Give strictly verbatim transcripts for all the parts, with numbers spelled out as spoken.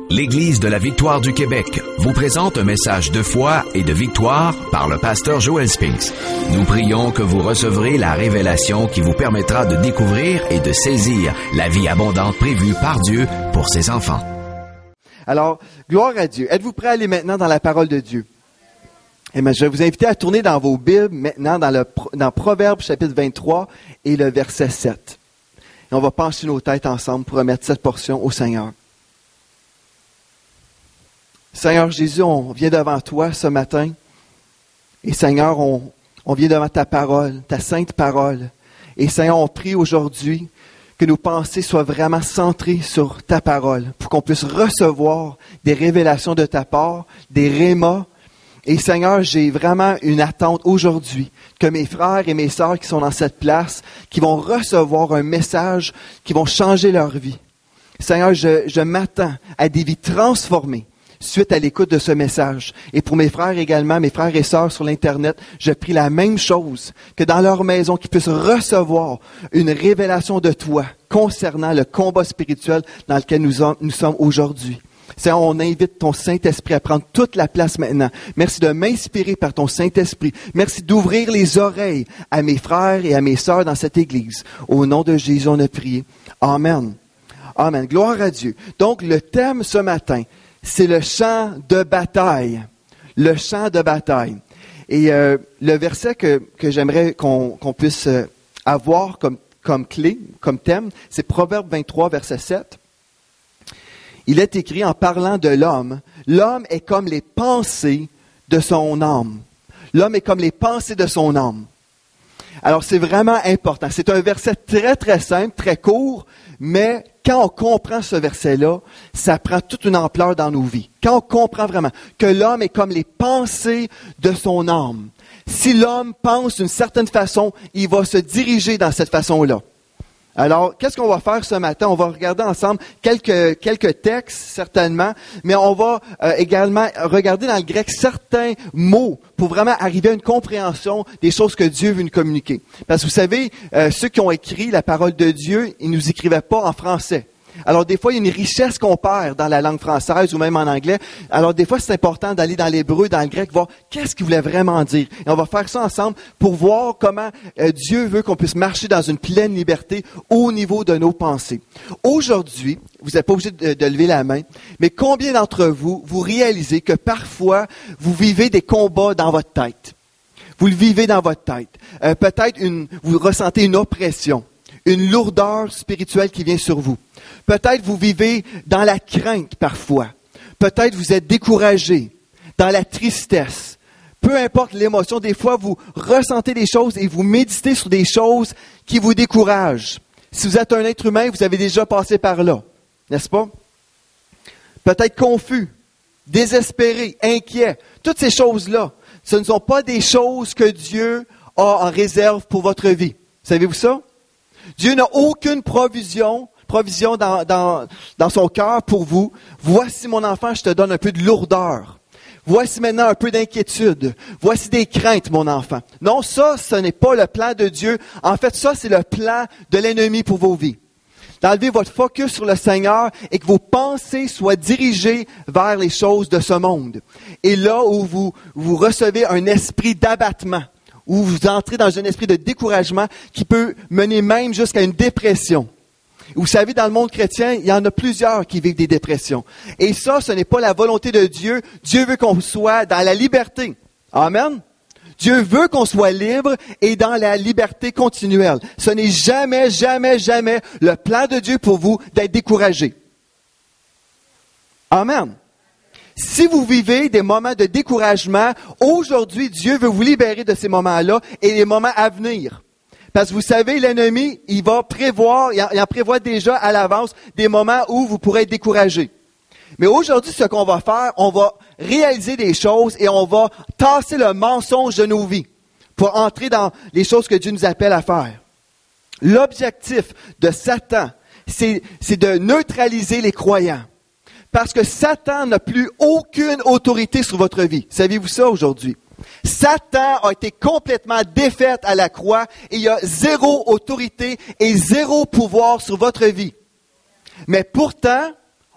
L'Église de la Victoire du Québec vous présente un message de foi et de victoire par le pasteur Joel Spinks. Nous prions que vous recevrez la révélation qui vous permettra de découvrir et de saisir la vie abondante prévue par Dieu pour ses enfants. Alors, gloire à Dieu. Êtes-vous prêts à aller maintenant dans la parole de Dieu? Eh bien, je vais vous inviter à tourner dans vos Bibles maintenant dans, le, dans Proverbes chapitre vingt-trois et le verset sept. Et on va pencher nos têtes ensemble pour remettre cette portion au Seigneur. Seigneur Jésus, on vient devant toi ce matin. Et Seigneur, on, on vient devant ta parole, ta sainte parole. Et Seigneur, on prie aujourd'hui que nos pensées soient vraiment centrées sur ta parole, pour qu'on puisse recevoir des révélations de ta part, des rémas. Et Seigneur, j'ai vraiment une attente aujourd'hui que mes frères et mes sœurs qui sont dans cette place, qui vont recevoir un message, qui vont changer leur vie. Seigneur, je, je m'attends à des vies transformées suite à l'écoute de ce message. Et pour mes frères également, mes frères et sœurs sur l'Internet, je prie la même chose, que dans leur maison, qu'ils puissent recevoir une révélation de toi concernant le combat spirituel dans lequel nous, en, nous sommes aujourd'hui. Seigneur, on invite ton Saint-Esprit à prendre toute la place maintenant. Merci de m'inspirer par ton Saint-Esprit. Merci d'ouvrir les oreilles à mes frères et à mes sœurs dans cette Église. Au nom de Jésus, on a prié. Amen. Amen. Gloire à Dieu. Donc, le thème ce matin, c'est le chant de bataille. Le chant de bataille. Et euh, le verset que, que j'aimerais qu'on, qu'on puisse euh, avoir comme, comme clé, comme thème, c'est Proverbe vingt-trois, verset sept. Il est écrit en parlant de l'homme, l'homme est comme les pensées de son âme. L'homme est comme les pensées de son âme. Alors c'est vraiment important. C'est un verset très très simple, très court, mais quand on comprend ce verset-là, ça prend toute une ampleur dans nos vies. Quand on comprend vraiment que l'homme est comme les pensées de son âme. Si l'homme pense d'une certaine façon, il va se diriger dans cette façon-là. Alors, qu'est-ce qu'on va faire ce matin? On va regarder ensemble quelques, quelques textes, certainement, mais on va euh, également regarder dans le grec certains mots pour vraiment arriver à une compréhension des choses que Dieu veut nous communiquer. Parce que vous savez, euh, ceux qui ont écrit la parole de Dieu, ils nous écrivaient pas en français. Alors, des fois, il y a une richesse qu'on perd dans la langue française ou même en anglais. Alors, des fois, c'est important d'aller dans l'hébreu, dans le grec, voir qu'est-ce qu'il voulait vraiment dire. Et on va faire ça ensemble pour voir comment euh, Dieu veut qu'on puisse marcher dans une pleine liberté au niveau de nos pensées. Aujourd'hui, vous n'êtes pas obligé de, de lever la main, mais combien d'entre vous, vous réalisez que parfois, vous vivez des combats dans votre tête? Vous le vivez dans votre tête. Euh, peut-être une, vous ressentez une oppression, une lourdeur spirituelle qui vient sur vous. Peut-être vous vivez dans la crainte parfois. Peut-être vous êtes découragé, dans la tristesse. Peu importe l'émotion, des fois vous ressentez des choses et vous méditez sur des choses qui vous découragent. Si vous êtes un être humain, vous avez déjà passé par là, n'est-ce pas? Peut-être confus, désespéré, inquiet. Toutes ces choses-là, ce ne sont pas des choses que Dieu a en réserve pour votre vie. Savez-vous ça? Dieu n'a aucune provision provision dans, dans, dans son cœur pour vous. Voici mon enfant, je te donne un peu de lourdeur. Voici maintenant un peu d'inquiétude. Voici des craintes, mon enfant. Non, ça, ce n'est pas le plan de Dieu. En fait, ça, c'est le plan de l'ennemi pour vos vies. D'enlever votre focus sur le Seigneur et que vos pensées soient dirigées vers les choses de ce monde. Et là où vous, vous recevez un esprit d'abattement, où vous entrez dans un esprit de découragement qui peut mener même jusqu'à une dépression. Vous savez, dans le monde chrétien, il y en a plusieurs qui vivent des dépressions. Et ça, ce n'est pas la volonté de Dieu. Dieu veut qu'on soit dans la liberté. Amen. Dieu veut qu'on soit libre et dans la liberté continuelle. Ce n'est jamais, jamais, jamais le plan de Dieu pour vous d'être découragé. Amen. Si vous vivez des moments de découragement, aujourd'hui, Dieu veut vous libérer de ces moments-là et les moments à venir. Parce que vous savez, l'ennemi, il va prévoir, il en, il en prévoit déjà à l'avance des moments où vous pourrez être découragé. Mais aujourd'hui, ce qu'on va faire, on va réaliser des choses et on va tasser le mensonge de nos vies pour entrer dans les choses que Dieu nous appelle à faire. L'objectif de Satan, c'est, c'est de neutraliser les croyants. Parce que Satan n'a plus aucune autorité sur votre vie. Saviez-vous ça aujourd'hui? Satan a été complètement défait à la croix et il y a zéro autorité et zéro pouvoir sur votre vie. Mais pourtant,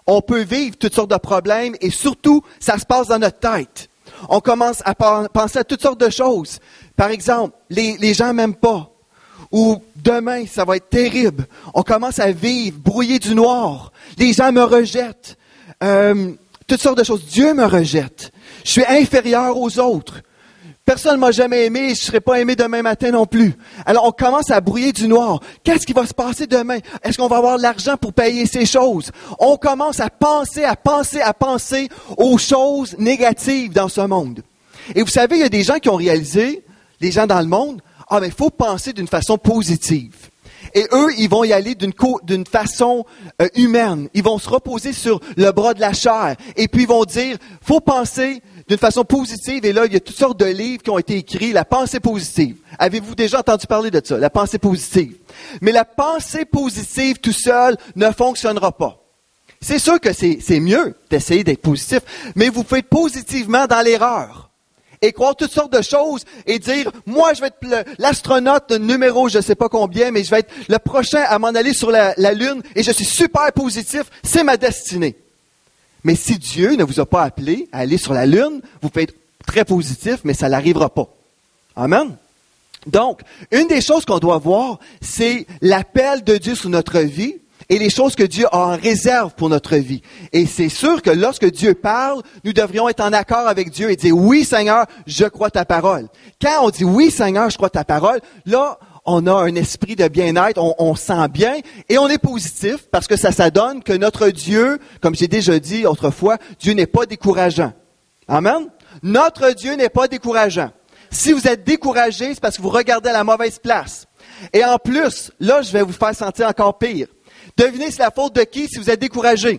on peut vivre toutes sortes de problèmes et surtout, ça se passe dans notre tête. On commence à penser à toutes sortes de choses. Par exemple, les, les gens m'aiment pas. Ou demain, ça va être terrible. On commence à vivre, brouiller du noir. Les gens me rejettent. Euh, toutes sortes de choses. Dieu me rejette. Je suis inférieur aux autres. Personne ne m'a jamais aimé et je ne serai pas aimé demain matin non plus. Alors, on commence à brouiller du noir. Qu'est-ce qui va se passer demain? Est-ce qu'on va avoir l'argent pour payer ces choses? On commence à penser, à penser, à penser aux choses négatives dans ce monde. Et vous savez, il y a des gens qui ont réalisé, les gens dans le monde, ah, mais il faut penser d'une façon positive. Et eux, ils vont y aller d'une, co- d'une façon euh, humaine. Ils vont se reposer sur le bras de la chair. Et puis, ils vont dire, faut penser d'une façon positive. Et là, il y a toutes sortes de livres qui ont été écrits, la pensée positive. Avez-vous déjà entendu parler de ça, la pensée positive? Mais la pensée positive tout seul ne fonctionnera pas. C'est sûr que c'est, c'est mieux d'essayer d'être positif, mais vous faites positivement dans l'erreur. Et croire toutes sortes de choses et dire, moi, je vais être le, l'astronaute numéro, je ne sais pas combien, mais je vais être le prochain à m'en aller sur la, la Lune et je suis super positif, c'est ma destinée. Mais si Dieu ne vous a pas appelé à aller sur la Lune, vous pouvez être très positif, mais ça n'arrivera pas. Amen. Donc, une des choses qu'on doit voir, c'est l'appel de Dieu sur notre vie et les choses que Dieu a en réserve pour notre vie. Et c'est sûr que lorsque Dieu parle, nous devrions être en accord avec Dieu et dire, oui Seigneur, je crois ta parole. Quand on dit, oui Seigneur, je crois ta parole, là, on a un esprit de bien-être, on, on sent bien et on est positif parce que ça s'adonne que notre Dieu, comme j'ai déjà dit autrefois, Dieu n'est pas décourageant. Amen? Notre Dieu n'est pas décourageant. Si vous êtes découragé, c'est parce que vous regardez à la mauvaise place. Et en plus, là, je vais vous faire sentir encore pire. Devinez, c'est la faute de qui si vous êtes découragé?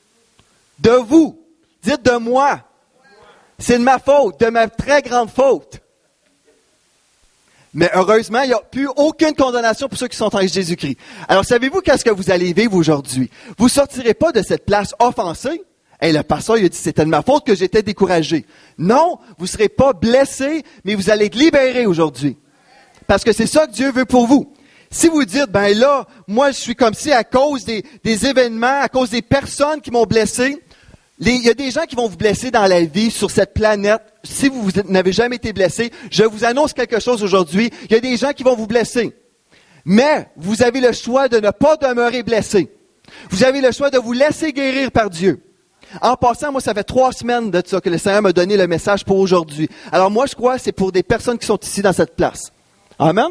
De vous. Dites de moi. C'est de ma faute, de ma très grande faute. Mais heureusement, il n'y a plus aucune condamnation pour ceux qui sont en Jésus-Christ. Alors, savez-vous qu'est-ce que vous allez vivre aujourd'hui? Vous ne sortirez pas de cette place offensée. Hey, le pasteur, il a dit, c'était de ma faute que j'étais découragé. Non, vous ne serez pas blessé, mais vous allez être libéré aujourd'hui. Parce que c'est ça que Dieu veut pour vous. Si vous dites, ben là, moi je suis comme si à cause des, des événements, à cause des personnes qui m'ont blessé, les, il y a des gens qui vont vous blesser dans la vie, sur cette planète. Si vous, vous n'avez jamais été blessé, je vous annonce quelque chose aujourd'hui. Il y a des gens qui vont vous blesser. Mais vous avez le choix de ne pas demeurer blessé. Vous avez le choix de vous laisser guérir par Dieu. En passant, moi, ça fait trois semaines de ça que le Seigneur m'a donné le message pour aujourd'hui. Alors moi, je crois que c'est pour des personnes qui sont ici dans cette place. Amen?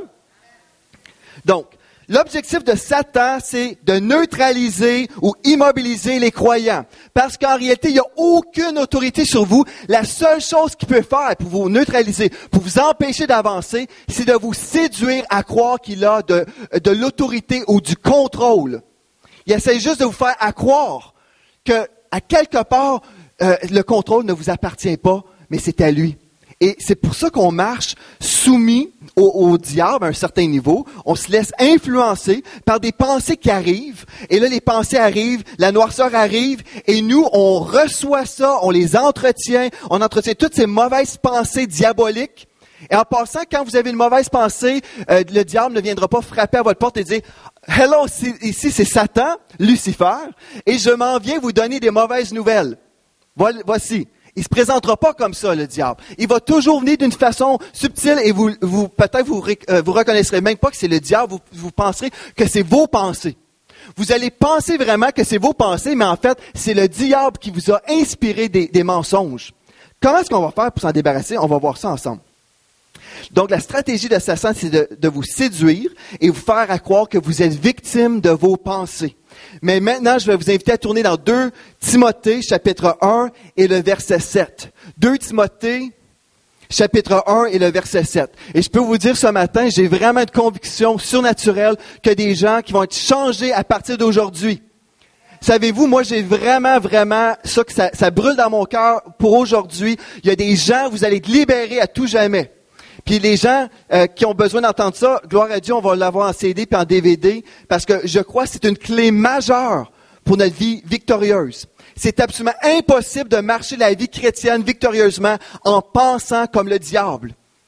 Donc, l'objectif de Satan, c'est de neutraliser ou immobiliser les croyants. Parce qu'en réalité, il n'y a aucune autorité sur vous. La seule chose qu'il peut faire pour vous neutraliser, pour vous empêcher d'avancer, c'est de vous séduire à croire qu'il a de, de l'autorité ou du contrôle. Il essaie juste de vous faire à croire que, à quelque part, euh, le contrôle ne vous appartient pas, mais c'est à lui. Et c'est pour ça qu'on marche soumis au, au diable à un certain niveau. On se laisse influencer par des pensées qui arrivent. Et là, les pensées arrivent, la noirceur arrive. Et nous, on reçoit ça, on les entretient. On entretient toutes ces mauvaises pensées diaboliques. Et en passant, quand vous avez une mauvaise pensée, euh, le diable ne viendra pas frapper à votre porte et dire « Hello, ici c'est Satan, Lucifer, et je m'en viens vous donner des mauvaises nouvelles. » Voici. Il ne se présentera pas comme ça, le diable. Il va toujours venir d'une façon subtile et vous, vous peut-être vous, euh, vous reconnaîtrez même pas que c'est le diable, vous, vous penserez que c'est vos pensées. Vous allez penser vraiment que c'est vos pensées, mais en fait, c'est le diable qui vous a inspiré des, des mensonges. Comment est-ce qu'on va faire pour s'en débarrasser? On va voir ça ensemble. Donc, la stratégie de Satan, c'est de, de vous séduire et vous faire à croire que vous êtes victime de vos pensées. Mais maintenant, je vais vous inviter à tourner dans deux Timothée, chapitre un, et le verset sept. deux Timothée, chapitre un, et le verset sept. Et je peux vous dire ce matin, j'ai vraiment une conviction surnaturelle que des gens qui vont être changés à partir d'aujourd'hui. Savez-vous, moi, j'ai vraiment, vraiment, ça que ça, ça brûle dans mon cœur pour aujourd'hui. Il y a des gens, vous allez être libérés à tout jamais. Puis les gens euh, qui ont besoin d'entendre ça, gloire à Dieu, on va l'avoir en C D puis en D V D, parce que je crois que c'est une clé majeure pour notre vie victorieuse. C'est absolument impossible de marcher la vie chrétienne victorieusement en pensant comme le diable.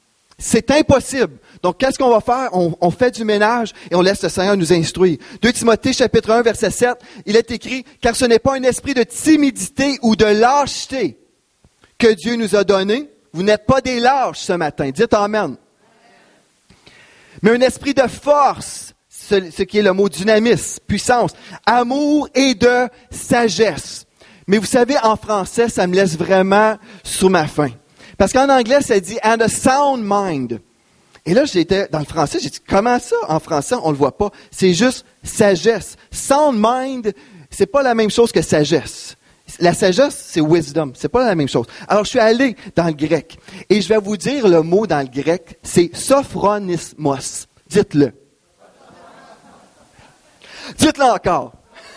C'est impossible. Donc, qu'est-ce qu'on va faire? On, on fait du ménage et on laisse le Seigneur nous instruire. deux Timothée, chapitre un, verset sept, il est écrit, « Car ce n'est pas un esprit de timidité ou de lâcheté que Dieu nous a donné. » Vous n'êtes pas des lâches ce matin. Dites Amen. Mais un esprit de force, ce, ce qui est le mot dynamisme, puissance, amour et de sagesse. Mais vous savez, en français, ça me laisse vraiment sur ma faim. Parce qu'en anglais, ça dit « and a sound mind ». Et là, j'étais dans le français, j'ai dit « comment ça, en français, on le voit pas? » C'est juste sagesse. Sound mind, c'est pas la même chose que sagesse. La sagesse, c'est wisdom. C'est pas la même chose. Alors, je suis allé dans le grec. Et je vais vous dire le mot dans le grec, c'est sophronismos. Dites-le. Dites-le encore.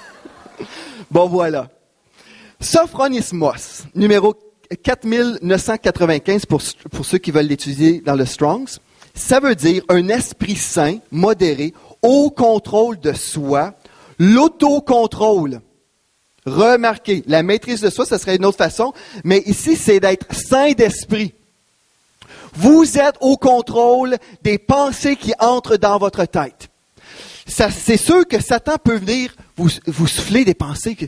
Bon, voilà. Sophronismos, numéro quatre mille neuf cent quatre-vingt-quinze pour, pour ceux qui veulent l'étudier dans le Strongs. Ça veut dire un esprit sain, modéré, au contrôle de soi, l'autocontrôle. Remarquez, la maîtrise de soi, ce serait une autre façon, mais ici, c'est d'être saint d'esprit. Vous êtes au contrôle des pensées qui entrent dans votre tête. Ça, c'est sûr que Satan peut venir vous, vous souffler des pensées. Que...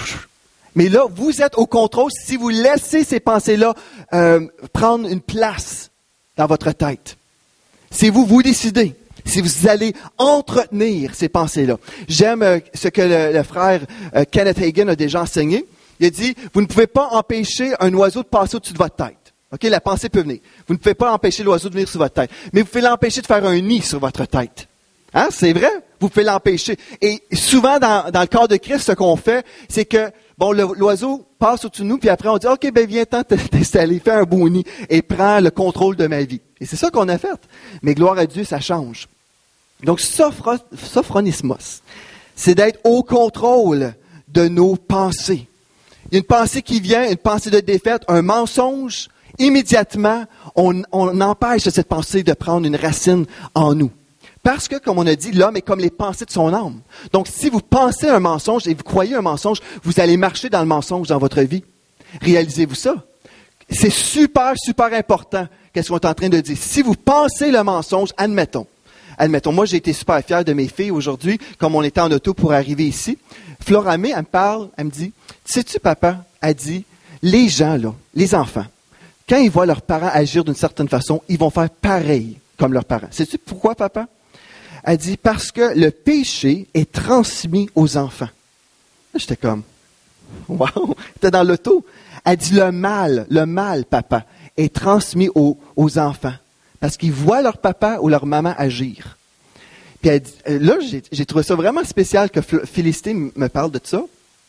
Mais là, vous êtes au contrôle si vous laissez ces pensées-là euh, prendre une place dans votre tête. C'est vous, vous décidez. Si vous allez entretenir ces pensées-là. J'aime euh, ce que le, le frère euh, Kenneth Hagin a déjà enseigné. Il a dit, vous ne pouvez pas empêcher un oiseau de passer au-dessus de votre tête. OK, la pensée peut venir. Vous ne pouvez pas empêcher l'oiseau de venir sur votre tête. Mais vous pouvez l'empêcher de faire un nid sur votre tête. Hein, c'est vrai? Vous pouvez l'empêcher. Et souvent, dans, dans le corps de Christ, ce qu'on fait, c'est que, bon, le, l'oiseau passe au-dessus de nous, puis après, on dit, OK, ben viens-t'en t'installer, fais un beau nid, et prends le contrôle de ma vie. Et c'est ça qu'on a fait. Mais gloire à Dieu, ça change. Donc, sophro, sophronismos, c'est d'être au contrôle de nos pensées. Il y a une pensée qui vient, une pensée de défaite, un mensonge, immédiatement, on, on empêche cette pensée de prendre une racine en nous. Parce que, comme on a dit, l'homme est comme les pensées de son âme. Donc, si vous pensez un mensonge et vous croyez un mensonge, vous allez marcher dans le mensonge dans votre vie. Réalisez-vous ça? C'est super, super important, qu'est-ce qu'on est en train de dire. Si vous pensez le mensonge, admettons, Admettons, moi, j'ai été super fier de mes filles aujourd'hui, comme on était en auto pour arriver ici. Floramé, elle me parle, elle me dit, « Sais-tu, papa, elle dit, les gens, là, les enfants, quand ils voient leurs parents agir d'une certaine façon, ils vont faire pareil comme leurs parents. Sais-tu pourquoi, papa? » Elle dit, « Parce que le péché est transmis aux enfants. » J'étais comme, « Wow! » J'étais dans l'auto. Elle dit, « Le mal, le mal, papa, est transmis aux, aux enfants. » Parce qu'ils voient leur papa ou leur maman agir. Puis elle dit, là, j'ai, j'ai trouvé ça vraiment spécial que Félicité me parle de ça.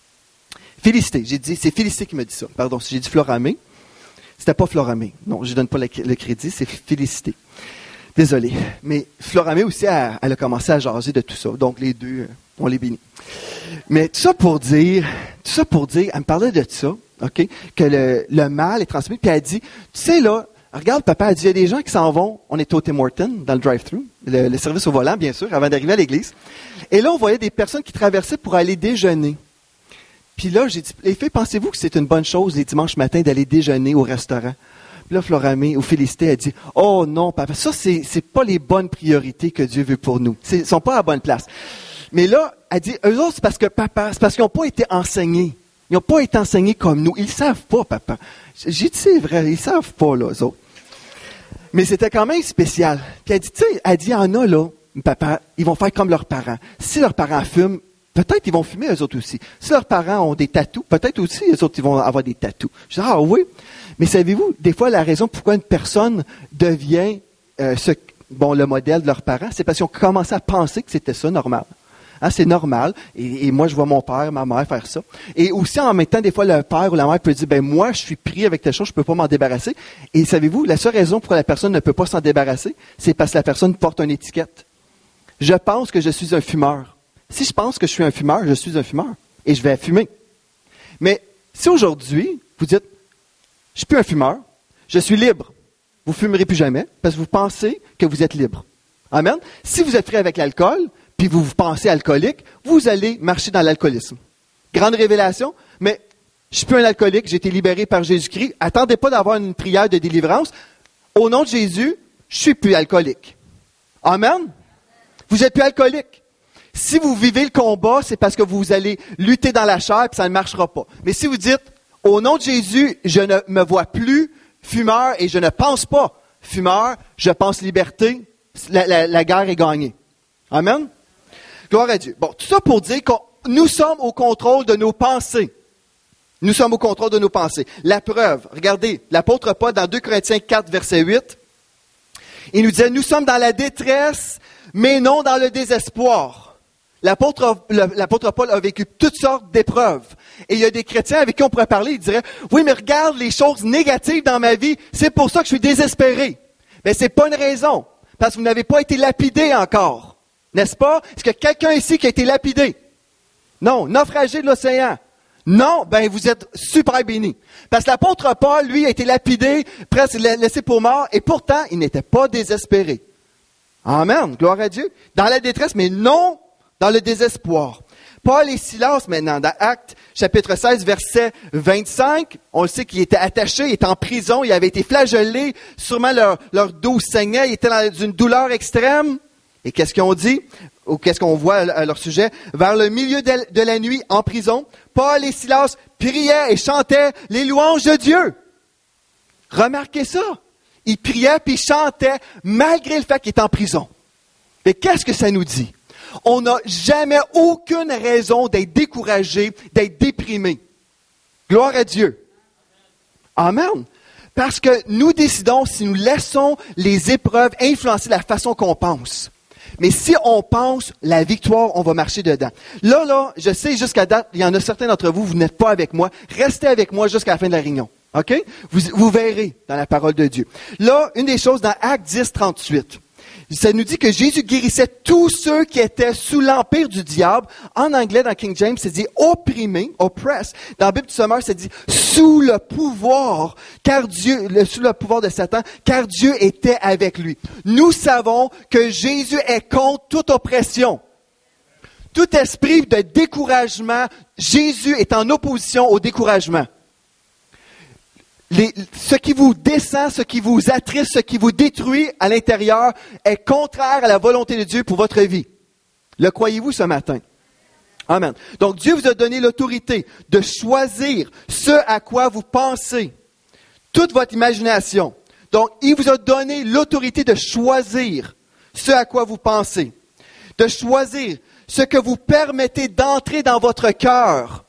Félicité, j'ai dit, c'est Félicité qui me dit ça. Pardon, si j'ai dit Floramé, c'était pas Floramé. Non, je ne donne pas le, le crédit, c'est Félicité. Désolé. Mais Floramé aussi, elle, elle a commencé à jaser de tout ça. Donc les deux, on les bénit. Mais tout ça pour dire, tout ça pour dire, elle me parlait de ça, ok, que le, le mal est transmis. Puis elle dit, tu sais là, regarde, papa, elle dit, il y a des gens qui s'en vont. On était au Tim Hortons, dans le drive-thru, le, le service au volant, bien sûr, avant d'arriver à l'église. Et là, on voyait des personnes qui traversaient pour aller déjeuner. Puis là, j'ai dit, les filles, pensez-vous que c'est une bonne chose les dimanches matins d'aller déjeuner au restaurant? Puis là, Floramé, ou Félicité, elle dit, oh non, papa, ça, c'est, c'est pas les bonnes priorités que Dieu veut pour nous. Ils sont pas à la bonne place. Mais là, elle dit, eux autres, c'est parce que papa, c'est parce qu'ils n'ont pas été enseignés. Ils n'ont pas été enseignés comme nous. Ils ne savent pas, papa. J'ai dit, c'est vrai, ils ne savent pas, là, eux autres. Mais c'était quand même spécial. Puis elle dit, tu sais, elle dit, il y en a, là, papa, ils vont faire comme leurs parents. Si leurs parents fument, peut-être ils vont fumer eux autres aussi. Si leurs parents ont des tatous, peut-être aussi eux autres ils vont avoir des tatous. Je dis, ah oui. Mais savez-vous, des fois, la raison pourquoi une personne devient euh, ce, bon, le modèle de leurs parents, c'est parce qu'ils ont commencé à penser que c'était ça, normal. Hein, c'est normal. Et, et moi, je vois mon père, ma mère faire ça. Et aussi, en même temps, des fois, le père ou la mère peut dire, ben moi, je suis pris avec telle chose, je peux pas m'en débarrasser. Et savez-vous, la seule raison pour laquelle la personne ne peut pas s'en débarrasser, c'est parce que la personne porte une étiquette. Je pense que je suis un fumeur. Si je pense que je suis un fumeur, je suis un fumeur. Et je vais fumer. Mais si aujourd'hui, vous dites, je suis plus un fumeur, je suis libre. Vous fumerez plus jamais parce que vous pensez que vous êtes libre. Amen. Si vous êtes pris avec l'alcool, puis vous vous pensez alcoolique, vous allez marcher dans l'alcoolisme. Grande révélation, mais je suis plus un alcoolique, j'ai été libéré par Jésus-Christ. Attendez pas d'avoir une prière de délivrance. Au nom de Jésus, je suis plus alcoolique. Amen? Vous êtes plus alcoolique. Si vous vivez le combat, c'est parce que vous allez lutter dans la chair et ça ne marchera pas. Mais si vous dites, au nom de Jésus, je ne me vois plus fumeur et je ne pense pas fumeur, je pense liberté, la, la, la guerre est gagnée. Amen? Gloire à Dieu. Bon, tout ça pour dire que nous sommes au contrôle de nos pensées. Nous sommes au contrôle de nos pensées. La preuve, regardez, l'apôtre Paul dans deux Corinthiens quatre, verset huit, il nous disait, nous sommes dans la détresse, mais non dans le désespoir. L'apôtre, l'apôtre Paul a vécu toutes sortes d'épreuves. Et il y a des chrétiens avec qui on pourrait parler, ils diraient, oui, mais regarde les choses négatives dans ma vie, c'est pour ça que je suis désespéré. Mais c'est pas une raison, parce que vous n'avez pas été lapidé encore. N'est-ce pas? Est-ce qu'il y a quelqu'un ici qui a été lapidé? Non, naufragé de l'océan. Non, ben vous êtes super bénis. Parce que l'apôtre Paul, lui, a été lapidé, presque laissé pour mort, et pourtant, il n'était pas désespéré. Amen, gloire à Dieu. Dans la détresse, mais non dans le désespoir. Paul et Silas, maintenant, dans Actes, chapitre seize, verset vingt-cinq, on le sait qu'il était attaché, il était en prison, il avait été flagellé, sûrement leur, leur dos saignait, il était dans une douleur extrême. Et qu'est-ce qu'ils ont dit? Ou qu'est-ce qu'on voit à leur sujet? Vers le milieu de la nuit, en prison, Paul et Silas priaient et chantaient les louanges de Dieu. Remarquez ça. Ils priaient puis ils chantaient malgré le fait qu'ils étaient en prison. Mais qu'est-ce que ça nous dit? On n'a jamais aucune raison d'être découragé, d'être déprimé. Gloire à Dieu. Amen. Parce que nous décidons si nous laissons les épreuves influencer la façon qu'on pense. Mais si on pense la victoire, on va marcher dedans. Là, là, je sais, jusqu'à date, il y en a certains d'entre vous, vous n'êtes pas avec moi. Restez avec moi jusqu'à la fin de la réunion. OK? Vous, vous verrez dans la parole de Dieu. Là, une des choses dans Actes dix, trente-huit, ça nous dit que Jésus guérissait tous ceux qui étaient sous l'empire du diable. En anglais, dans King James, c'est dit opprimé, oppressed. Dans la Bible du Sommeur, c'est dit sous le pouvoir, car Dieu, le, sous le pouvoir de Satan, car Dieu était avec lui. Nous savons que Jésus est contre toute oppression. Tout esprit de découragement, Jésus est en opposition au découragement. Les, ce qui vous descend, ce qui vous attriste, ce qui vous détruit à l'intérieur est contraire à la volonté de Dieu pour votre vie. Le croyez-vous ce matin? Amen. Donc Dieu vous a donné l'autorité de choisir ce à quoi vous pensez, toute votre imagination. Donc il vous a donné l'autorité de choisir ce à quoi vous pensez, de choisir ce que vous permettez d'entrer dans votre cœur,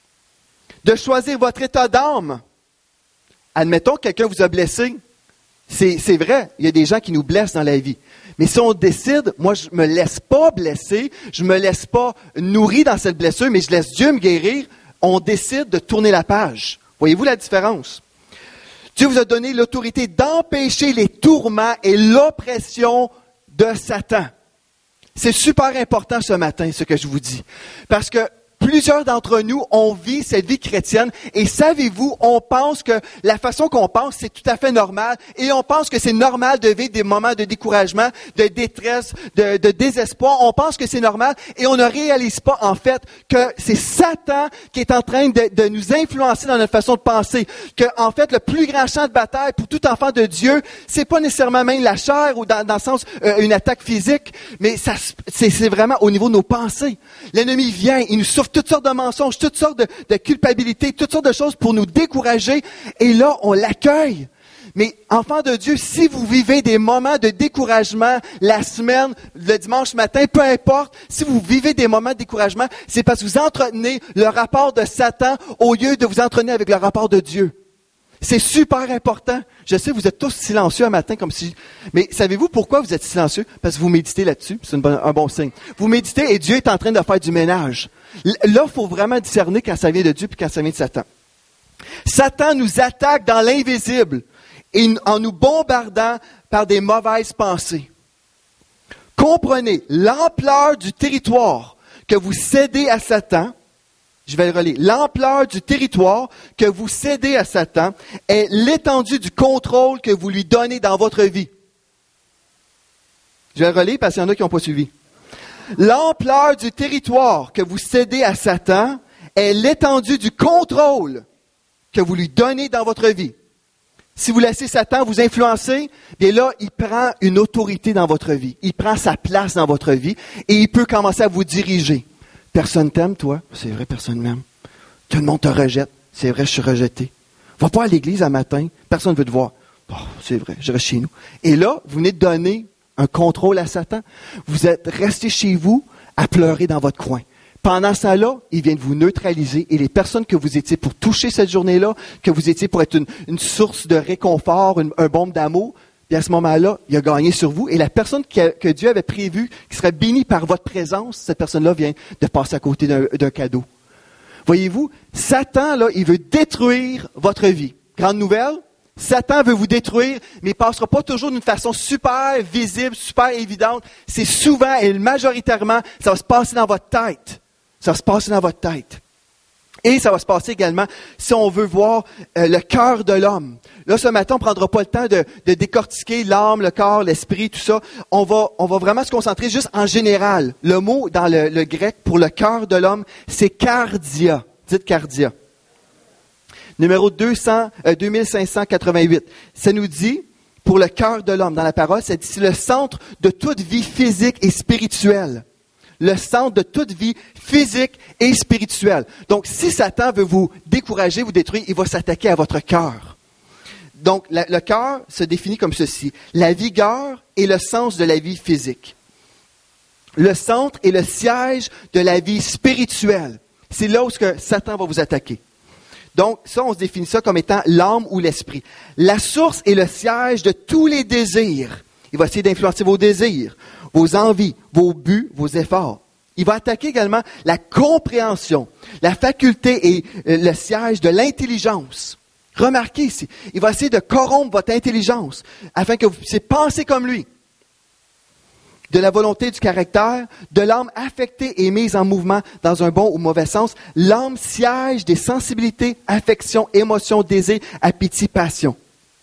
de choisir votre état d'âme. Admettons que quelqu'un vous a blessé. C'est, c'est vrai, il y a des gens qui nous blessent dans la vie. Mais si on décide, moi je me laisse pas blesser, je me laisse pas nourrir dans cette blessure, mais je laisse Dieu me guérir, on décide de tourner la page. Voyez-vous la différence? Dieu vous a donné l'autorité d'empêcher les tourments et l'oppression de Satan. C'est super important ce matin, ce que je vous dis. Parce que plusieurs d'entre nous, on vit cette vie chrétienne et savez-vous, on pense que la façon qu'on pense, c'est tout à fait normal et on pense que c'est normal de vivre des moments de découragement, de détresse, de, de désespoir. On pense que c'est normal et on ne réalise pas en fait que c'est Satan qui est en train de, de nous influencer dans notre façon de penser. Que en fait, le plus grand champ de bataille pour tout enfant de Dieu, c'est pas nécessairement même la chair ou dans, dans le sens euh, une attaque physique, mais ça, c'est, c'est vraiment au niveau de nos pensées. L'ennemi vient, il nous souffle toutes sortes de mensonges, toutes sortes de, de culpabilité, toutes sortes de choses pour nous décourager. Et là, on l'accueille. Mais enfants de Dieu, si vous vivez des moments de découragement la semaine, le dimanche matin, peu importe, si vous vivez des moments de découragement, c'est parce que vous entretenez le rapport de Satan au lieu de vous entretenir avec le rapport de Dieu. C'est super important. Je sais, vous êtes tous silencieux un matin comme si... Mais savez-vous pourquoi vous êtes silencieux? Parce que vous méditez là-dessus. C'est une bonne, un bon signe. Vous méditez et Dieu est en train de faire du ménage. Là, il faut vraiment discerner quand ça vient de Dieu et quand ça vient de Satan. Satan nous attaque dans l'invisible et en nous bombardant par des mauvaises pensées. Comprenez l'ampleur du territoire que vous cédez à Satan. Je vais le relire. L'ampleur du territoire que vous cédez à Satan est l'étendue du contrôle que vous lui donnez dans votre vie. Je vais le relire parce qu'il y en a qui n'ont pas suivi. L'ampleur du territoire que vous cédez à Satan est l'étendue du contrôle que vous lui donnez dans votre vie. Si vous laissez Satan vous influencer, bien là, il prend une autorité dans votre vie. Il prend sa place dans votre vie et il peut commencer à vous diriger. Personne t'aime, toi. C'est vrai, personne m'aime. Tout le monde te rejette. C'est vrai, je suis rejeté. Va pas à l'église un matin, personne ne veut te voir. Oh, c'est vrai, je reste chez nous. Et là, vous venez de donner un contrôle à Satan. Vous êtes resté chez vous à pleurer dans votre coin. Pendant ce temps-là, il vient de vous neutraliser et les personnes que vous étiez pour toucher cette journée-là, que vous étiez pour être une, une source de réconfort, une, un baume d'amour, puis à ce moment-là, il a gagné sur vous. Et la personne qui a, que Dieu avait prévue, qui serait bénie par votre présence, cette personne-là vient de passer à côté d'un, d'un cadeau. Voyez-vous, Satan, là, il veut détruire votre vie. Grande nouvelle, Satan veut vous détruire, mais il ne passera pas toujours d'une façon super visible, super évidente. C'est souvent et majoritairement, ça va se passer dans votre tête. Ça va se passer dans votre tête. Et ça va se passer également si on veut voir euh, le cœur de l'homme. Là, ce matin, on ne prendra pas le temps de, de décortiquer l'âme, le corps, l'esprit, tout ça. On va, on va vraiment se concentrer juste en général. Le mot dans le, le grec pour le cœur de l'homme, c'est cardia. Dites cardia. Numéro deux cents, euh, deux mille cinq cent quatre-vingt-huit. Ça nous dit, pour le cœur de l'homme, dans la parole, ça dit c'est le centre de toute vie physique et spirituelle. Le centre de toute vie physique et spirituelle. Donc, si Satan veut vous décourager, vous détruire, il va s'attaquer à votre cœur. Donc, la, le cœur se définit comme ceci. La vigueur et le sens de la vie physique. Le centre est le siège de la vie spirituelle. C'est là où que Satan va vous attaquer. Donc, ça, on se définit ça comme étant l'âme ou l'esprit. La source est le siège de tous les désirs. Il va essayer d'influencer vos désirs, vos envies, vos buts, vos efforts. Il va attaquer également la compréhension. La faculté est le siège de l'intelligence. Remarquez ici, il va essayer de corrompre votre intelligence afin que vous puissiez penser comme lui. De la volonté, du caractère, de l'âme affectée et mise en mouvement dans un bon ou mauvais sens. L'âme siège des sensibilités, affections, émotions, désirs, appétits, passions.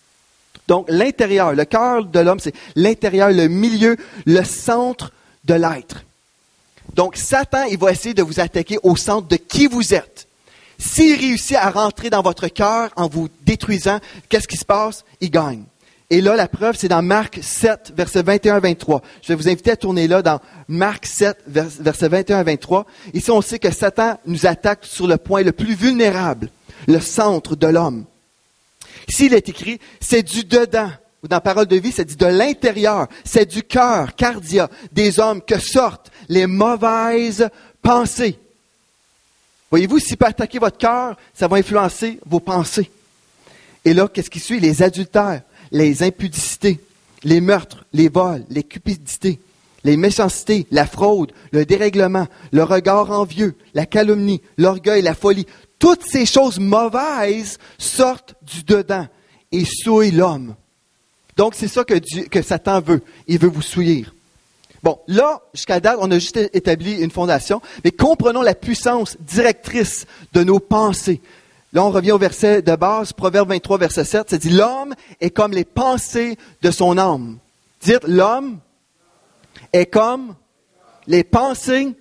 Donc, l'intérieur, le cœur de l'homme, c'est l'intérieur, le milieu, le centre de l'être. Donc, Satan, il va essayer de vous attaquer au centre de qui vous êtes. S'il réussit à rentrer dans votre cœur en vous détruisant, qu'est-ce qui se passe? Il gagne. Et là, la preuve, c'est dans Marc sept, versets vingt et un à vingt-trois. Je vais vous inviter à tourner là dans Marc sept, versets vingt et un à vingt-trois. Ici, on sait que Satan nous attaque sur le point le plus vulnérable, le centre de l'homme. Ici, il est écrit, c'est du dedans. Ou dans Parole de vie, ça dit de l'intérieur. C'est du cœur, cardia, des hommes que sortent les mauvaises pensées. Voyez-vous, s'il peut attaquer votre cœur, ça va influencer vos pensées. Et là, qu'est-ce qui suit? Les adultères, les impudicités, les meurtres, les vols, les cupidités, les méchancetés, la fraude, le dérèglement, le regard envieux, la calomnie, l'orgueil, la folie. Toutes ces choses mauvaises sortent du dedans et souillent l'homme. Donc, c'est ça que, Dieu, que Satan veut. Il veut vous souillir. Bon, là, jusqu'à date, on a juste établi une fondation, mais comprenons la puissance directrice de nos pensées. Là, on revient au verset de base, Proverbe vingt-trois, verset sept, ça dit « L'homme est comme les pensées de son âme ». Dites « L'homme est comme les pensées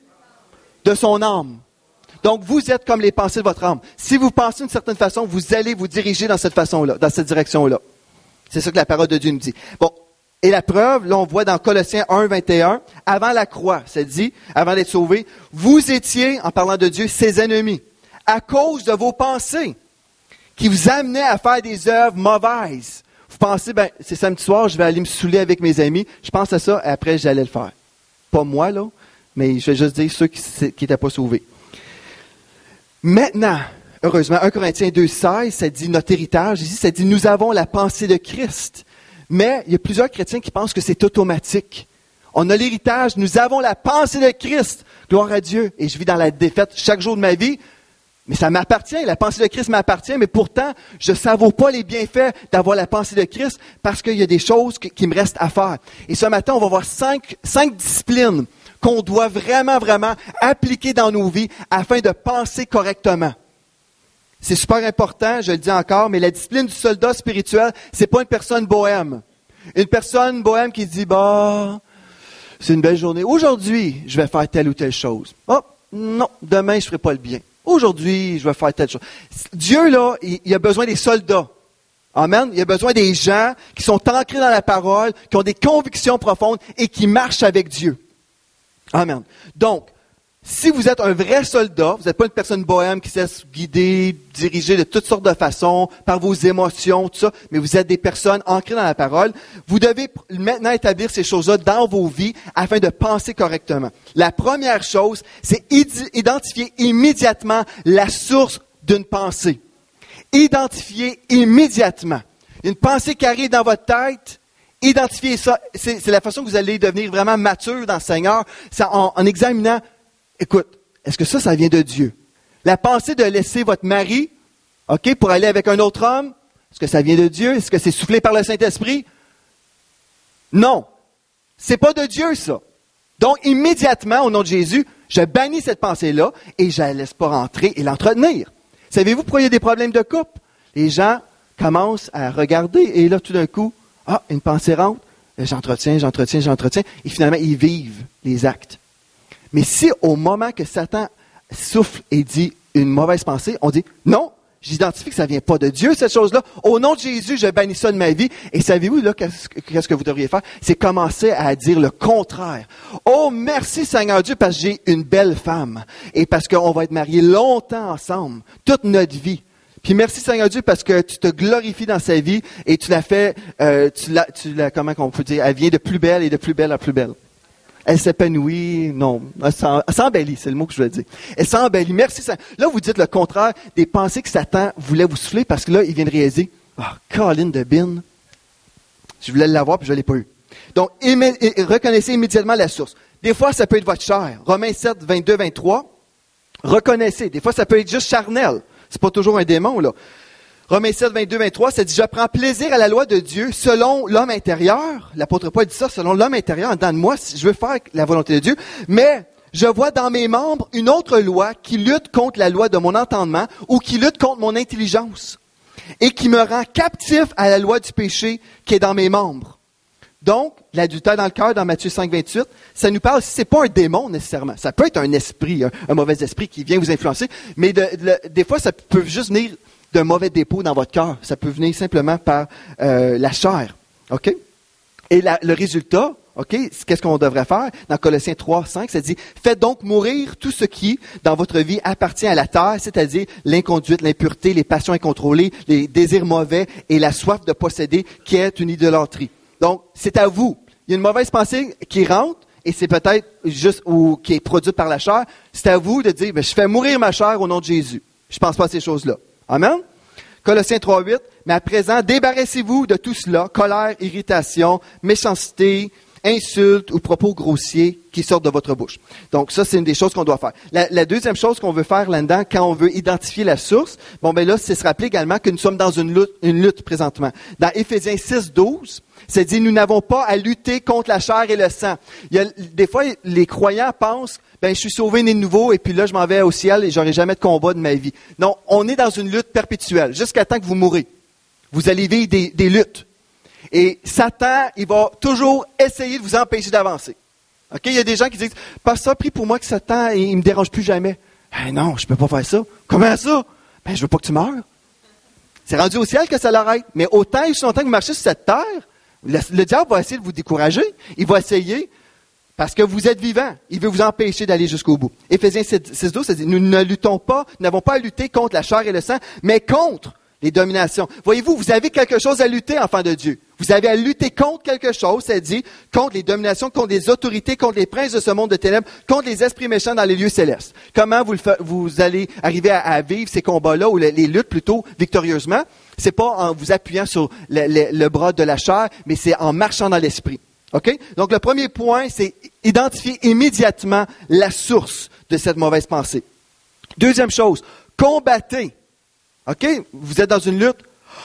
de son âme ». Donc, vous êtes comme les pensées de votre âme. Si vous pensez d'une certaine façon, vous allez vous diriger dans cette façon-là, dans cette direction-là. C'est ça que la parole de Dieu nous dit. Bon, et la preuve, là, on voit dans Colossiens un, vingt et un, avant la croix, ça dit, avant d'être sauvé, vous étiez, en parlant de Dieu, ses ennemis, à cause de vos pensées, qui vous amenaient à faire des œuvres mauvaises. Vous pensez, ben, c'est samedi soir, je vais aller me saouler avec mes amis, je pense à ça, et après, j'allais le faire. Pas moi, là, mais je vais juste dire ceux qui n'étaient pas sauvés. Maintenant, heureusement, un Corinthiens deux, seize, ça dit notre héritage. Ici, ça dit nous avons la pensée de Christ. Mais il y a plusieurs chrétiens qui pensent que c'est automatique. On a l'héritage, nous avons la pensée de Christ. Gloire à Dieu. Et je vis dans la défaite chaque jour de ma vie. Mais ça m'appartient, la pensée de Christ m'appartient. Mais pourtant, je ne savoure pas les bienfaits d'avoir la pensée de Christ parce qu'il y a des choses qui me restent à faire. Et ce matin, on va voir cinq, cinq disciplines qu'on doit vraiment, vraiment appliquer dans nos vies afin de penser correctement. C'est super important, je le dis encore, mais la discipline du soldat spirituel, c'est pas une personne bohème. Une personne bohème qui dit, bah, c'est une belle journée. Aujourd'hui, je vais faire telle ou telle chose. Oh, non, demain, je ferai pas le bien. Aujourd'hui, je vais faire telle chose. Dieu, là, il, il a besoin des soldats. Amen. Il y a besoin des gens qui sont ancrés dans la parole, qui ont des convictions profondes et qui marchent avec Dieu. Amen. Donc, si vous êtes un vrai soldat, vous n'êtes pas une personne bohème qui se laisse guider, diriger de toutes sortes de façons, par vos émotions, tout ça, mais vous êtes des personnes ancrées dans la parole, vous devez maintenant établir ces choses-là dans vos vies afin de penser correctement. La première chose, c'est identifier immédiatement la source d'une pensée. Identifiez immédiatement. Une pensée qui arrive dans votre tête, identifiez ça. C'est, c'est la façon que vous allez devenir vraiment mature dans le Seigneur, c'est en, en examinant. Écoute, est-ce que ça, ça vient de Dieu? La pensée de laisser votre mari, OK, pour aller avec un autre homme, est-ce que ça vient de Dieu? Est-ce que c'est soufflé par le Saint-Esprit? Non. C'est pas de Dieu, ça. Donc, immédiatement, au nom de Jésus, je bannis cette pensée-là et je la laisse pas rentrer et l'entretenir. Savez-vous pourquoi il y a des problèmes de couple? Les gens commencent à regarder et là, tout d'un coup, ah, une pensée rentre, j'entretiens, j'entretiens, j'entretiens, et finalement, ils vivent les actes. Mais si au moment que Satan souffle et dit une mauvaise pensée, on dit non, j'identifie que ça ne vient pas de Dieu, cette chose-là. Au nom de Jésus, je bannis ça de ma vie. Et savez-vous, là, qu'est-ce, qu'est-ce que vous devriez faire? C'est commencer à dire le contraire. Oh, merci Seigneur Dieu, parce que j'ai une belle femme. Et parce qu'on va être mariés longtemps ensemble, toute notre vie. Puis merci Seigneur Dieu, parce que tu te glorifies dans sa vie et tu l'as fait, euh, tu l'as, tu l'as, comment on peut dire, elle vient de plus belle et de plus belle à plus belle. Elle s'épanouit, non, elle s'embellit, c'est le mot que je veux dire. Elle s'embellit, merci Seigneur. Là, vous dites le contraire des pensées que Satan voulait vous souffler parce que là, il vient de réaliser, ah, oh, Caroline de Bin, je voulais l'avoir puis je ne l'ai pas eu. Donc, éme, é, reconnaissez immédiatement la source. Des fois, ça peut être votre chair. Romains sept, vingt-deux, vingt-trois. Reconnaissez. Des fois, ça peut être juste charnel. C'est pas toujours un démon, là. Romains sept, vingt-deux, vingt-trois, ça dit « Je prends plaisir à la loi de Dieu selon l'homme intérieur. » L'apôtre Paul dit ça, selon l'homme intérieur, en dedans de moi, je veux faire la volonté de Dieu. Mais je vois dans mes membres une autre loi qui lutte contre la loi de mon entendement ou qui lutte contre mon intelligence et qui me rend captif à la loi du péché qui est dans mes membres. Donc, l'adultère dans le cœur, dans Matthieu cinq, vingt-huit, ça nous parle, c'est pas un démon nécessairement. Ça peut être un esprit, un, un mauvais esprit qui vient vous influencer, mais de, de, des fois, ça peut juste venir d'un mauvais dépôt dans votre cœur. Ça peut venir simplement par euh, la chair. OK? Et la, le résultat, OK, qu'est-ce qu'on devrait faire? Dans Colossiens trois, cinq, ça dit « Faites donc mourir tout ce qui, dans votre vie, appartient à la terre, c'est-à-dire l'inconduite, l'impureté, les passions incontrôlées, les désirs mauvais et la soif de posséder, qui est une idolâtrie. » Donc, c'est à vous. Il y a une mauvaise pensée qui rentre, et c'est peut-être juste, ou qui est produite par la chair. C'est à vous de dire, ben, je fais mourir ma chair au nom de Jésus. Je ne pense pas à ces choses-là. Amen? Colossiens trois, huit. Mais à présent, débarrassez-vous de tout cela, colère, irritation, méchanceté, insultes ou propos grossiers qui sortent de votre bouche. Donc, ça, c'est une des choses qu'on doit faire. La, la deuxième chose qu'on veut faire là-dedans, quand on veut identifier la source, bon, ben là, c'est se rappeler également que nous sommes dans une lutte, une lutte présentement. Dans Éphésiens six, douze, c'est dit, nous n'avons pas à lutter contre la chair et le sang. Il y a, des fois, les croyants pensent, ben, je suis sauvé, né de nouveau, et puis là, je m'en vais au ciel et j'aurai jamais de combat de ma vie. Non, on est dans une lutte perpétuelle, jusqu'à temps que vous mourrez. Vous allez vivre des, des luttes. Et Satan, il va toujours essayer de vous empêcher d'avancer. OK? Il y a des gens qui disent, pasteur, prie pour moi que Satan, il ne me dérange plus jamais. Hey, non, je ne peux pas faire ça. Comment ça? Ben, je veux pas que tu meurs. C'est rendu au ciel que ça l'arrête. Mais autant et aussi longtemps que vous marchez sur cette terre, le, le diable va essayer de vous décourager. Il va essayer, parce que vous êtes vivant. Il veut vous empêcher d'aller jusqu'au bout. Éphésiens six, douze, ça dit, nous ne luttons pas, nous n'avons pas à lutter contre la chair et le sang, mais contre les dominations. Voyez-vous, vous avez quelque chose à lutter, enfants de Dieu. Vous avez à lutter contre quelque chose, c'est dit, contre les dominations, contre les autorités, contre les princes de ce monde de ténèbres, contre les esprits méchants dans les lieux célestes. Comment vous, le fa- vous allez arriver à, à vivre ces combats-là, ou les, les luttes plutôt victorieusement? C'est pas en vous appuyant sur le, le, le bras de la chair, mais c'est en marchant dans l'esprit. OK? Donc, le premier point, c'est identifier immédiatement la source de cette mauvaise pensée. Deuxième chose, combattez. OK? Vous êtes dans une lutte.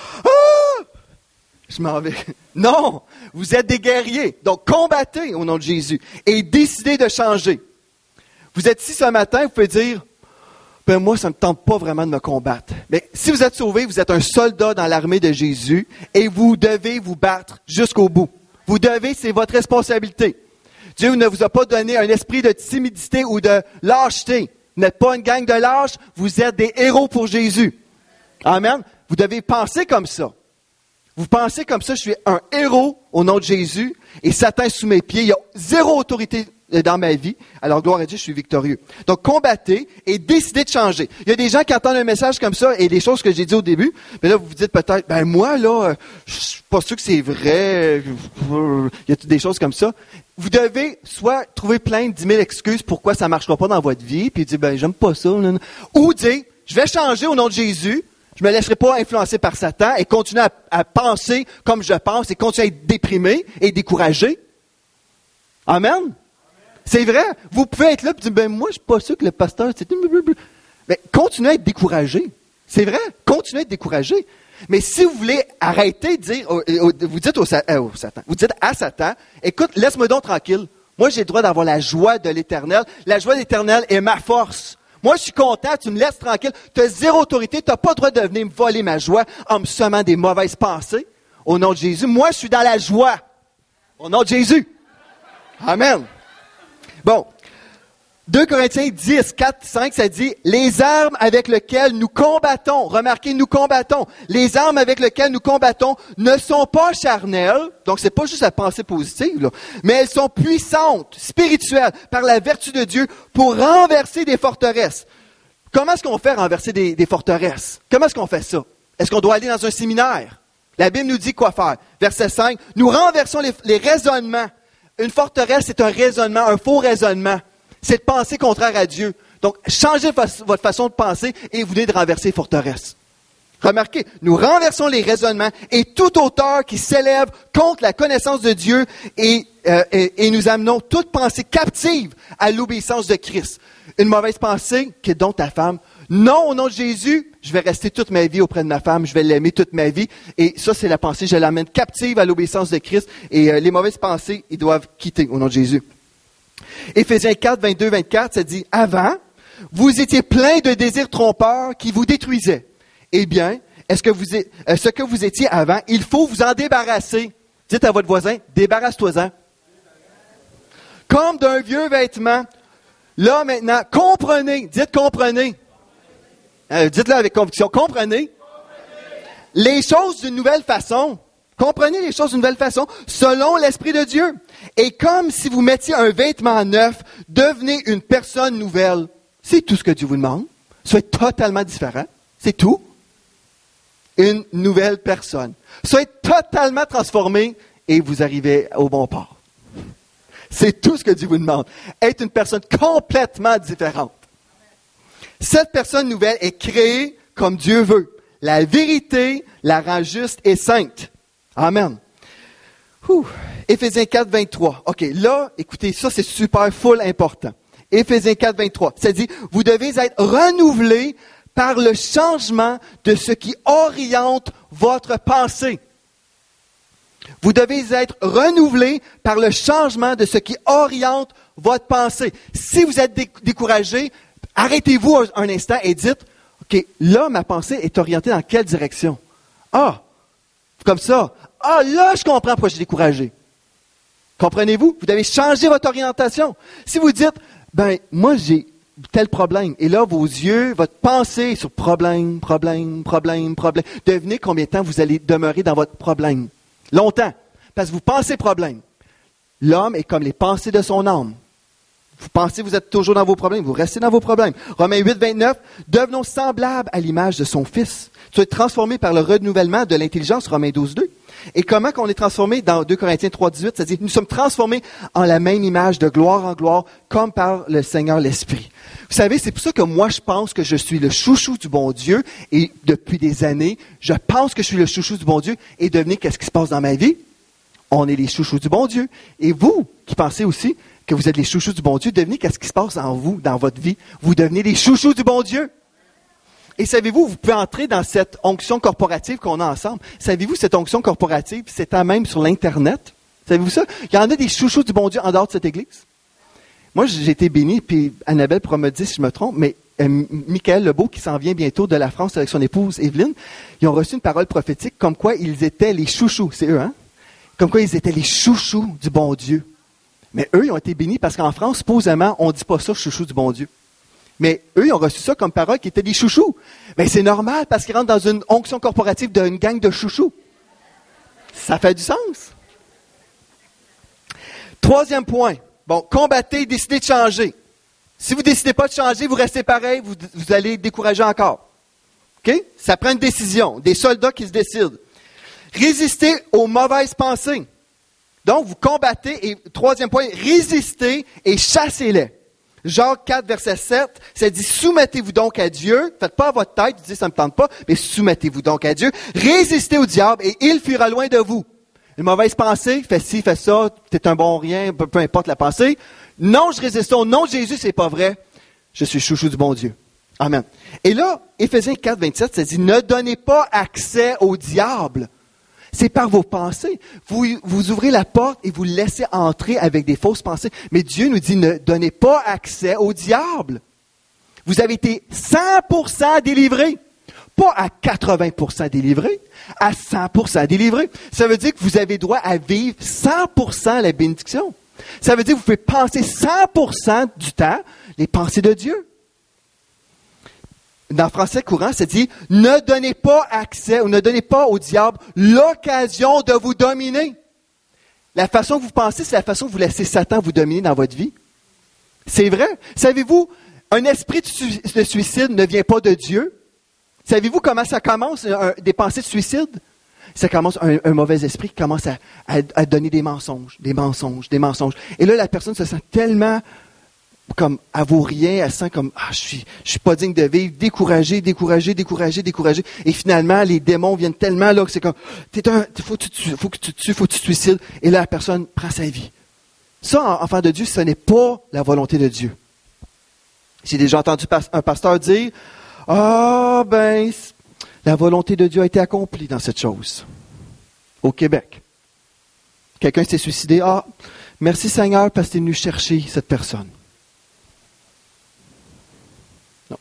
Ah! Je m'en vais. Non! Vous êtes des guerriers. Donc, combattez au nom de Jésus et décidez de changer. Vous êtes ici ce matin, vous pouvez dire, ben moi, ça ne me tente pas vraiment de me combattre. Mais si vous êtes sauvé, vous êtes un soldat dans l'armée de Jésus et vous devez vous battre jusqu'au bout. Vous devez, c'est votre responsabilité. Dieu ne vous a pas donné un esprit de timidité ou de lâcheté. Vous n'êtes pas une gang de lâches, vous êtes des héros pour Jésus. Amen. Vous devez penser comme ça. Vous pensez comme ça, je suis un héros au nom de Jésus et Satan est sous mes pieds. Il y a zéro autorité dans ma vie. Alors, gloire à Dieu, je suis victorieux. Donc, combattez et décidez de changer. Il y a des gens qui entendent un message comme ça et des choses que j'ai dit au début. Mais là, vous vous dites peut-être, ben moi, là, je suis pas sûr que c'est vrai. Il y a des choses comme ça. Vous devez soit trouver plein de dix mille excuses pourquoi ça ne marchera pas dans votre vie, puis dire, ben j'aime pas ça. Là, là. Ou dire, je vais changer au nom de Jésus. Je ne me laisserai pas influencer par Satan et continuer à, à penser comme je pense et continuer à être déprimé et découragé. Amen? Amen. C'est vrai. Vous pouvez être là et dire, ben moi, je ne suis pas sûr que le pasteur... C'est... Mais continuez à être découragé. C'est vrai. Continuez à être découragé. Mais si vous voulez arrêter de dire... Vous dites au, euh, au Satan, vous dites à Satan, écoute, laisse-moi donc tranquille. Moi, j'ai le droit d'avoir la joie de l'Éternel. La joie de l'Éternel est ma force. Moi, je suis content, tu me laisses tranquille. Tu as zéro autorité, tu n'as pas le droit de venir me voler ma joie en me semant des mauvaises pensées. Au nom de Jésus, moi, je suis dans la joie. Au nom de Jésus. Amen. Bon. deux Corinthiens dix, quatre, cinq, ça dit, les armes avec lesquelles nous combattons, remarquez, nous combattons, les armes avec lesquelles nous combattons ne sont pas charnelles, donc c'est pas juste la pensée positive, là, mais elles sont puissantes, spirituelles, par la vertu de Dieu, pour renverser des forteresses. Comment est-ce qu'on fait renverser des, des forteresses? Comment est-ce qu'on fait ça? Est-ce qu'on doit aller dans un séminaire? La Bible nous dit quoi faire. Verset cinq, nous renversons les, les raisonnements. Une forteresse, c'est un raisonnement, un faux raisonnement. C'est de penser contraire à Dieu. Donc, changez votre façon de penser et vous venez de renverser les forteresses. Remarquez, nous renversons les raisonnements et toute hauteur qui s'élève contre la connaissance de Dieu et, euh, et, et nous amenons toute pensée captive à l'obéissance de Christ. Une mauvaise pensée, que donc ta femme. Non, au nom de Jésus, je vais rester toute ma vie auprès de ma femme, je vais l'aimer toute ma vie. Et ça, c'est la pensée, je l'amène captive à l'obéissance de Christ. Et euh, les mauvaises pensées, ils doivent quitter au nom de Jésus. Éphésiens quatre, vingt-deux, vingt-quatre, ça dit « Avant, vous étiez plein de désirs trompeurs qui vous détruisaient. Eh bien, est-ce que vous êtes, euh, ce que vous étiez avant, il faut vous en débarrasser. » Dites à votre voisin, « Débarrasse-toi-en. » Comme d'un vieux vêtement. Là, maintenant, comprenez. Dites « Comprenez. » Euh, dites-le avec conviction. Comprenez. Comprenez les choses d'une nouvelle façon. Comprenez les choses d'une nouvelle façon, selon l'Esprit de Dieu. Et comme si vous mettiez un vêtement neuf, devenez une personne nouvelle. C'est tout ce que Dieu vous demande. Soyez totalement différent. C'est tout. Une nouvelle personne. Soyez totalement transformé et vous arrivez au bon port. C'est tout ce que Dieu vous demande. Être une personne complètement différente. Cette personne nouvelle est créée comme Dieu veut. La vérité la rend juste et sainte. Amen. Ouh. Éphésiens quatre, vingt-trois. OK, là, écoutez, ça c'est super full important. Éphésiens quatre, vingt-trois. Ça dit, vous devez être renouvelés par le changement de ce qui oriente votre pensée. Vous devez être renouvelés par le changement de ce qui oriente votre pensée. Si vous êtes découragé, arrêtez-vous un, un instant et dites, OK, là, ma pensée est orientée dans quelle direction? Ah, comme ça. Ah, là, je comprends pourquoi je suis découragé. Comprenez-vous? Vous devez changer votre orientation. Si vous dites, ben, moi, j'ai tel problème, et là, vos yeux, votre pensée est sur problème, problème, problème, problème. Devinez combien de temps vous allez demeurer dans votre problème. Longtemps. Parce que vous pensez problème. L'homme est comme les pensées de son âme. Vous pensez que vous êtes toujours dans vos problèmes, vous restez dans vos problèmes. Romains huit, vingt-neuf, devenons semblables à l'image de son Fils. Soyez transformés par le renouvellement de l'intelligence, Romains douze, deux. Et comment qu'on est transformé dans deux Corinthiens trois, dix-huit, ça dit, nous sommes transformés en la même image de gloire en gloire, comme par le Seigneur l'Esprit. Vous savez, c'est pour ça que moi, je pense que je suis le chouchou du bon Dieu, et depuis des années, je pense que je suis le chouchou du bon Dieu, et devenez qu'est-ce qui se passe dans ma vie? On est les chouchous du bon Dieu. Et vous, qui pensez aussi que vous êtes les chouchous du bon Dieu, devenez qu'est-ce qui se passe en vous, dans votre vie? Vous devenez les chouchous du bon Dieu. Et savez-vous, vous pouvez entrer dans cette onction corporative qu'on a ensemble. Savez-vous, cette onction corporative, c'est à même sur l'Internet. Savez-vous ça? Il y en a des chouchous du bon Dieu en dehors de cette église. Moi, j'ai été béni, puis Annabelle pourra me dire si je me trompe, mais euh, Michael Lebeau, qui s'en vient bientôt de la France avec son épouse Evelyne, ils ont reçu une parole prophétique comme quoi ils étaient les chouchous. C'est eux, hein? Comme quoi ils étaient les chouchous du bon Dieu. Mais eux, ils ont été bénis parce qu'en France, supposément, on ne dit pas ça, chouchou du bon Dieu. Mais eux, ils ont reçu ça comme parole qui était des chouchous. Mais c'est normal parce qu'ils rentrent dans une onction corporative d'une gang de chouchous. Ça fait du sens. Troisième point. Bon, combattez, décidez de changer. Si vous ne décidez pas de changer, vous restez pareil, vous, vous allez décourager encore. OK? Ça prend une décision. Des soldats qui se décident. Résistez aux mauvaises pensées. Donc, vous combattez, et troisième point, résistez et chassez-les. Jacques quatre, verset sept, ça dit, soumettez-vous donc à Dieu. Faites pas à votre tête, vous dites, ça ne me tente pas, mais soumettez-vous donc à Dieu. Résistez au diable et il fuira loin de vous. Une mauvaise pensée, fais ci, fais ça, t'es un bon rien, peu, peu importe la pensée. Non, je résiste au nom de Jésus, c'est pas vrai. Je suis chouchou du bon Dieu. Amen. Et là, Éphésiens quatre, vingt-sept, ça dit, ne donnez pas accès au diable. C'est par vos pensées. Vous, vous ouvrez la porte et vous laissez entrer avec des fausses pensées. Mais Dieu nous dit, ne donnez pas accès au diable. Vous avez été cent pour cent délivrés. Pas à quatre-vingts pour cent délivrés, à cent pour cent délivrés. Ça veut dire que vous avez droit à vivre cent pour cent la bénédiction. Ça veut dire que vous pouvez penser cent pour cent du temps les pensées de Dieu. Dans le français courant, ça dit « Ne donnez pas accès ou ne donnez pas au diable l'occasion de vous dominer. » La façon que vous pensez, c'est la façon que vous laissez Satan vous dominer dans votre vie. C'est vrai. Savez-vous, un esprit de suicide ne vient pas de Dieu. Savez-vous comment ça commence, un, des pensées de suicide? Ça commence, un, un mauvais esprit qui commence à, à, à donner des mensonges, des mensonges, des mensonges. Et là, la personne se sent tellement comme, elle vaut rien, elle sent comme, ah, je suis, je suis pas digne de vivre, découragée, découragée, découragée, découragée. Et finalement, les démons viennent tellement là que c'est comme, t'es un, faut que tu, faut que tu tues, faut que tu te suicides. Et là, la personne prend sa vie. Ça, enfant de Dieu, ce n'est pas la volonté de Dieu. J'ai déjà entendu un pasteur dire, ah, ben, la volonté de Dieu a été accomplie dans cette chose. Au Québec. Quelqu'un s'est suicidé. Ah, merci Seigneur parce que tu es venu chercher cette personne. Non.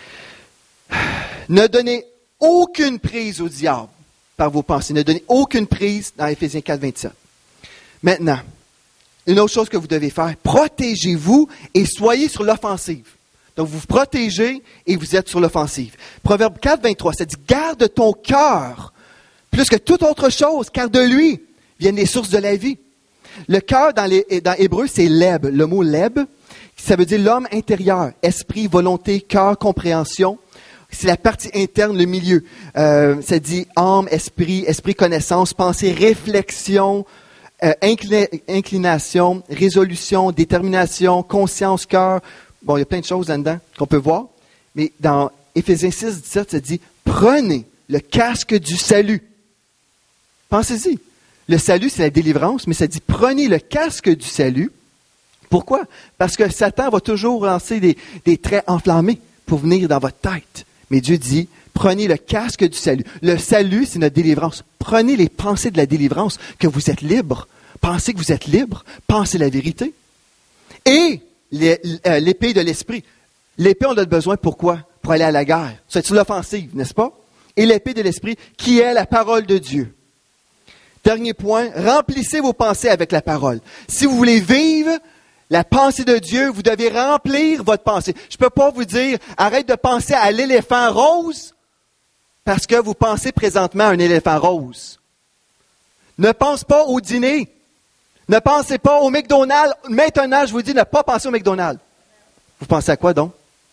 Ne donnez aucune prise au diable par vos pensées. Ne donnez aucune prise dans Éphésiens quatre, vingt-sept. Maintenant, une autre chose que vous devez faire, protégez-vous et soyez sur l'offensive. Donc, vous vous protégez et vous êtes sur l'offensive. Proverbe quatre, vingt-trois, ça dit, garde ton cœur plus que toute autre chose, car de lui viennent les sources de la vie. Le cœur, dans, les, dans Hébreu, c'est leb. Le mot leb, ça veut dire l'homme intérieur. Esprit, volonté, cœur, compréhension. C'est la partie interne, le milieu. Euh, ça dit âme, esprit, esprit, connaissance, pensée, réflexion, euh, inclin, inclination, résolution, détermination, conscience, cœur. Bon, il y a plein de choses là-dedans qu'on peut voir. Mais dans Éphésiens six, dix-sept, ça dit, prenez le casque du salut. Pensez-y. Le salut, c'est la délivrance, mais ça dit, prenez le casque du salut. Pourquoi? Parce que Satan va toujours lancer des, des traits enflammés pour venir dans votre tête. Mais Dieu dit, prenez le casque du salut. Le salut, c'est notre délivrance. Prenez les pensées de la délivrance, que vous êtes libre. Pensez que vous êtes libre. Pensez la vérité. Et l'épée de l'esprit. L'épée, on a besoin pourquoi? Pour aller à la guerre. C'est sur l'offensive, n'est-ce pas? Et l'épée de l'esprit, qui est la parole de Dieu. Dernier point, remplissez vos pensées avec la parole. Si vous voulez vivre la pensée de Dieu, vous devez remplir votre pensée. Je ne peux pas vous dire, arrête de penser à l'éléphant rose parce que vous pensez présentement à un éléphant rose. Ne pense pas au dîner. Ne pensez pas au McDonald's. Maintenant, je vous dis, ne pas penser au McDonald's. Vous pensez à quoi donc?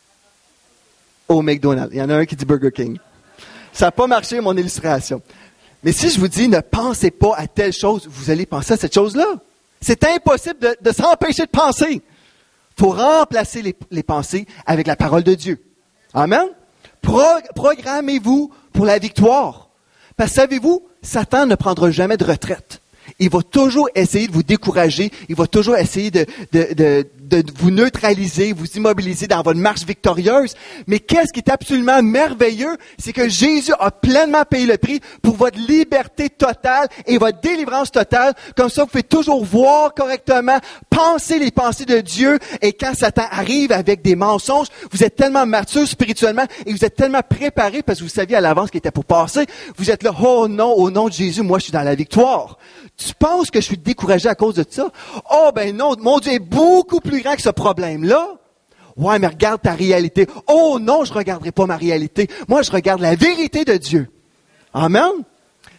Au McDonald's. Il y en a un qui dit Burger King. Ça n'a pas marché, mon illustration. Mais si je vous dis, ne pensez pas à telle chose, vous allez penser à cette chose-là. C'est impossible de, de s'empêcher de penser. Il faut remplacer les, les pensées avec la parole de Dieu. Amen? Pro, programmez-vous pour la victoire. Parce que savez-vous, Satan ne prendra jamais de retraite. Il va toujours essayer de vous décourager. Il va toujours essayer de, de, de, de vous neutraliser, vous immobiliser dans votre marche victorieuse. Mais qu'est-ce qui est absolument merveilleux, c'est que Jésus a pleinement payé le prix pour votre liberté totale et votre délivrance totale. Comme ça, vous pouvez toujours voir correctement, penser les pensées de Dieu. Et quand Satan arrive avec des mensonges, vous êtes tellement mature spirituellement et vous êtes tellement préparé parce que vous saviez à l'avance ce qui était pour passer. Vous êtes là, oh non, au nom de Jésus, moi je suis dans la victoire. Tu penses que je suis découragé à cause de ça? Oh ben non, mon Dieu est beaucoup plus grand que ce problème-là. Ouais, mais regarde ta réalité. Oh non, je ne regarderai pas ma réalité. Moi, je regarde la vérité de Dieu. Amen.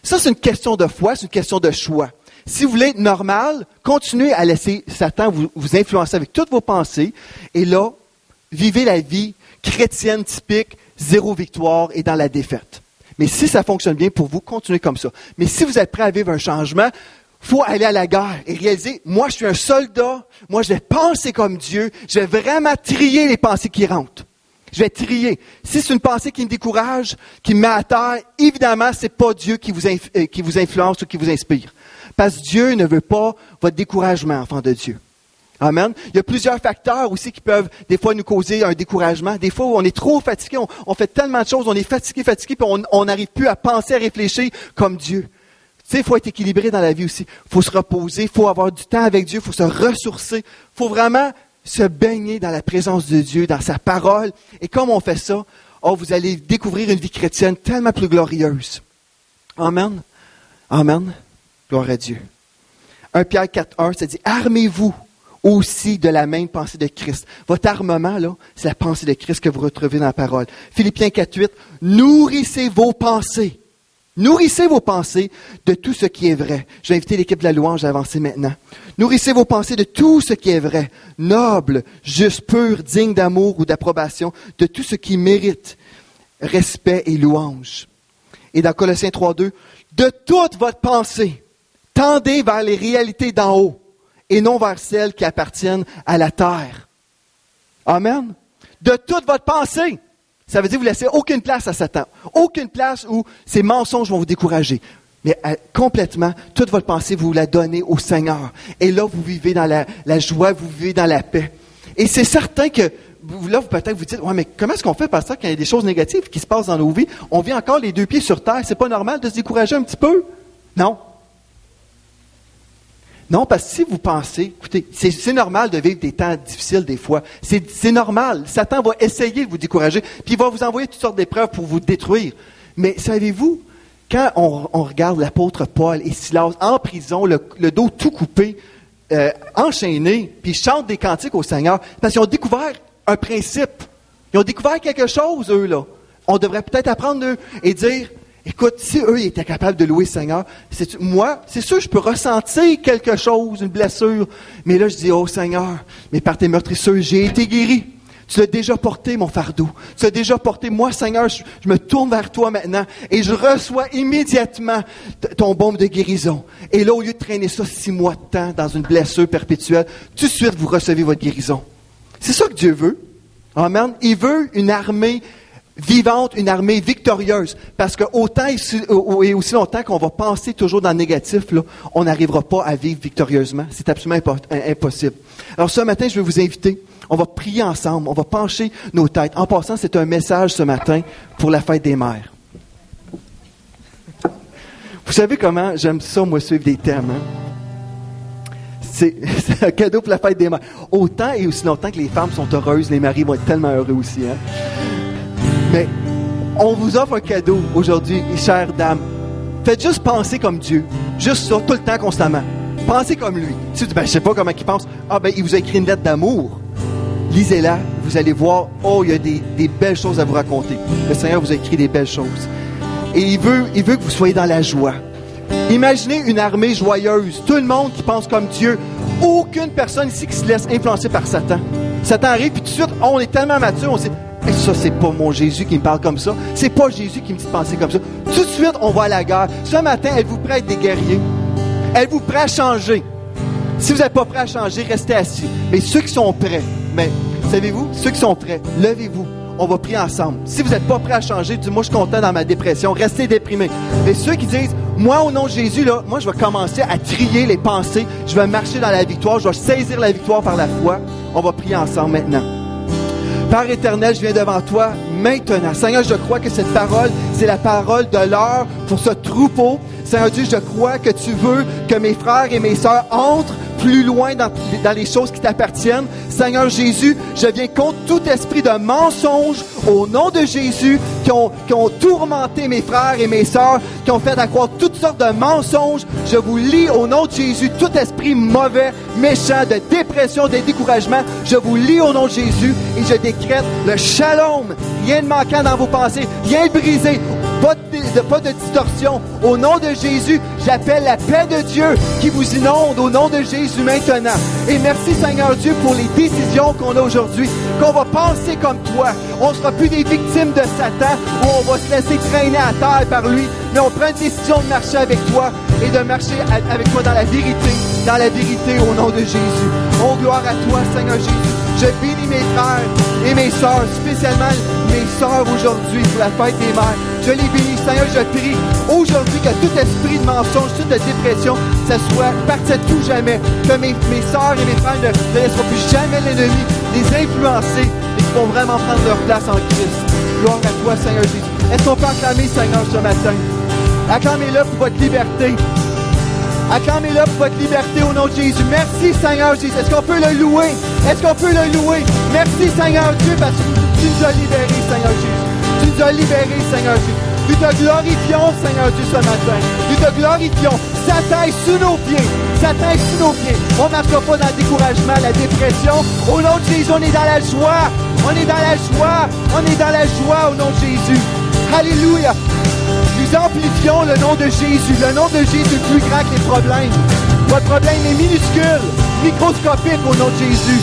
Ça, c'est une question de foi, c'est une question de choix. Si vous voulez être normal, continuez à laisser Satan vous, vous influencer avec toutes vos pensées. Et là, vivez la vie chrétienne typique, zéro victoire et dans la défaite. Mais si ça fonctionne bien pour vous, continuez comme ça. Mais si vous êtes prêt à vivre un changement, il faut aller à la guerre et réaliser, moi je suis un soldat, moi je vais penser comme Dieu, je vais vraiment trier les pensées qui rentrent. Je vais trier. Si c'est une pensée qui me décourage, qui me met à terre, évidemment, c'est pas Dieu qui vous, inf- qui vous influence ou qui vous inspire. Parce que Dieu ne veut pas votre découragement, enfant de Dieu. Amen. Il y a plusieurs facteurs aussi qui peuvent des fois nous causer un découragement. Des fois, on est trop fatigué, on, on fait tellement de choses, on est fatigué, fatigué, puis on n'arrive plus à penser, à réfléchir comme Dieu. Tu sais, il faut être équilibré dans la vie aussi. Il faut se reposer, il faut avoir du temps avec Dieu, il faut se ressourcer. Il faut vraiment se baigner dans la présence de Dieu, dans sa parole. Et comme on fait ça, oh, vous allez découvrir une vie chrétienne tellement plus glorieuse. Amen. Amen. Gloire à Dieu. un Pierre quatre un, ça dit, armez-vous aussi de la même pensée de Christ. Votre armement, là, c'est la pensée de Christ que vous retrouvez dans la parole. Philippiens quatre huit, nourrissez vos pensées. Nourrissez vos pensées de tout ce qui est vrai. Je vais inviter l'équipe de la louange à avancer maintenant. Nourrissez vos pensées de tout ce qui est vrai, noble, juste, pur, digne d'amour ou d'approbation, de tout ce qui mérite respect et louange. Et dans Colossiens trois deux, de toute votre pensée, tendez vers les réalités d'en haut et non vers celles qui appartiennent à la terre. Amen. De toute votre pensée. Ça veut dire que vous ne laissez aucune place à Satan. Aucune place où ces mensonges vont vous décourager. Mais euh, complètement, toute votre pensée, vous la donnez au Seigneur. Et là, vous vivez dans la, la joie, vous vivez dans la paix. Et c'est certain que, là, vous peut-être vous dites, ouais, mais comment est-ce qu'on fait, pasteur, quand il y a des choses négatives qui se passent dans nos vies? On vit encore les deux pieds sur terre. C'est pas normal de se décourager un petit peu? Non. Non, parce que si vous pensez, écoutez, c'est, c'est normal de vivre des temps difficiles des fois. C'est, c'est normal. Satan va essayer de vous décourager, puis il va vous envoyer toutes sortes d'épreuves pour vous détruire. Mais savez-vous, quand on, on regarde l'apôtre Paul et Silas en prison, le, le dos tout coupé, euh, enchaînés, puis ils chantent des cantiques au Seigneur, parce qu'ils ont découvert un principe. Ils ont découvert quelque chose, eux, là. On devrait peut-être apprendre d'eux et dire, écoute, si eux ils étaient capables de louer le Seigneur, c'est, moi, c'est sûr, je peux ressentir quelque chose, une blessure. Mais là, je dis, oh Seigneur, mais par tes meurtrissures, j'ai été guéri. Tu l'as déjà porté, mon fardeau. Tu l'as déjà porté. Moi, Seigneur, je, je me tourne vers toi maintenant et je reçois immédiatement t- ton baume de guérison. Et là, au lieu de traîner ça six mois de temps dans une blessure perpétuelle, tout de suite, vous recevez votre guérison. C'est ça que Dieu veut. Amen. Il veut une armée vivante, une armée victorieuse. Parce que autant et aussi longtemps qu'on va penser toujours dans le négatif, là, on n'arrivera pas à vivre victorieusement. C'est absolument impo- impossible. Alors ce matin, je vais vous inviter. On va prier ensemble. On va pencher nos têtes. En passant, c'est un message ce matin pour la fête des mères. Vous savez comment j'aime ça, moi, suivre des thèmes. Hein? C'est, c'est un cadeau pour la fête des mères. Autant et aussi longtemps que les femmes sont heureuses, les maris vont être tellement heureux aussi. Hein? Mais on vous offre un cadeau aujourd'hui, chères dames. Faites juste penser comme Dieu. Juste ça, tout le temps, constamment. Pensez comme lui. Si tu dis, ben, je ne sais pas comment il pense. Ah, ben, il vous a écrit une lettre d'amour. Lisez-la. Vous allez voir, oh, il y a des, des belles choses à vous raconter. Le Seigneur vous a écrit des belles choses. Et il veut, il veut que vous soyez dans la joie. Imaginez une armée joyeuse. Tout le monde qui pense comme Dieu. Aucune personne ici qui se laisse influencer par Satan. Satan arrive, puis tout de suite, oh, on est tellement mature, on sait... Et ça, c'est pas mon Jésus qui me parle comme ça. C'est pas Jésus qui me dit de penser comme ça. Tout de suite, on va à la guerre. Ce matin, êtes-vous prêts à être des guerriers? Êtes-vous prêts à changer? Si vous n'êtes pas prêts à changer, restez assis. Mais ceux qui sont prêts, mais savez-vous, ceux qui sont prêts, levez-vous. On va prier ensemble. Si vous n'êtes pas prêts à changer, dites, moi, je suis content dans ma dépression. Restez déprimés. Mais ceux qui disent, moi, au nom de Jésus, là, moi, je vais commencer à trier les pensées. Je vais marcher dans la victoire. Je vais saisir la victoire par la foi. On va prier ensemble maintenant. Père éternel, je viens devant toi maintenant. Seigneur, je crois que cette parole, c'est la parole de l'heure pour ce troupeau. Seigneur Dieu, je crois que tu veux que mes frères et mes sœurs entrent plus loin dans, dans les choses qui t'appartiennent. Seigneur Jésus, je viens contre tout esprit de mensonge au nom de Jésus qui ont, qui ont tourmenté mes frères et mes sœurs, qui ont fait accroire toutes sortes de mensonges. Je vous lie au nom de Jésus tout esprit mauvais, méchant, de dépression, de découragement. Je vous lie au nom de Jésus et je décrète le shalom. Rien de manquant dans vos pensées, rien de brisé. pas de, de, pas de distorsion. Au nom de Jésus, j'appelle la paix de Dieu qui vous inonde au nom de Jésus maintenant. Et merci Seigneur Dieu pour les décisions qu'on a aujourd'hui, qu'on va penser comme toi. On ne sera plus des victimes de Satan où on va se laisser traîner à terre par lui, mais on prend une décision de marcher avec toi et de marcher avec toi dans la vérité, dans la vérité au nom de Jésus. Oh, gloire à toi Seigneur Jésus. Je bénis mes frères et mes sœurs, spécialement mes sœurs aujourd'hui pour la fête des mères. Je les bénis, Seigneur, je prie aujourd'hui que tout esprit de mensonge, toute dépression, ça soit parti à tout jamais. Que mes, mes sœurs et mes frères ne, ne laisseront plus jamais l'ennemi les influencer et qu'ils vont vraiment prendre leur place en Christ. Gloire à toi, Seigneur Jésus. Est-ce qu'on peut acclamer, Seigneur, ce matin? Acclamez-le pour votre liberté. Acclamez-le pour votre liberté au nom de Jésus. Merci Seigneur Jésus. Est-ce qu'on peut le louer? Est-ce qu'on peut le louer? Merci Seigneur Dieu parce que tu nous as libérés Seigneur Jésus. Tu nous as libérés Seigneur Jésus. Nous te glorifions Seigneur Dieu ce matin. Nous te glorifions. Satan est sous nos pieds. Satan est sous nos pieds. On ne marchera pas dans le découragement, la dépression. Au nom de Jésus, on est dans la joie. On est dans la joie. On est dans la joie au nom de Jésus. Alléluia. Nous amplifions le nom de Jésus. Le nom de Jésus est plus grand que les problèmes. Votre problème est minuscule, microscopique au nom de Jésus.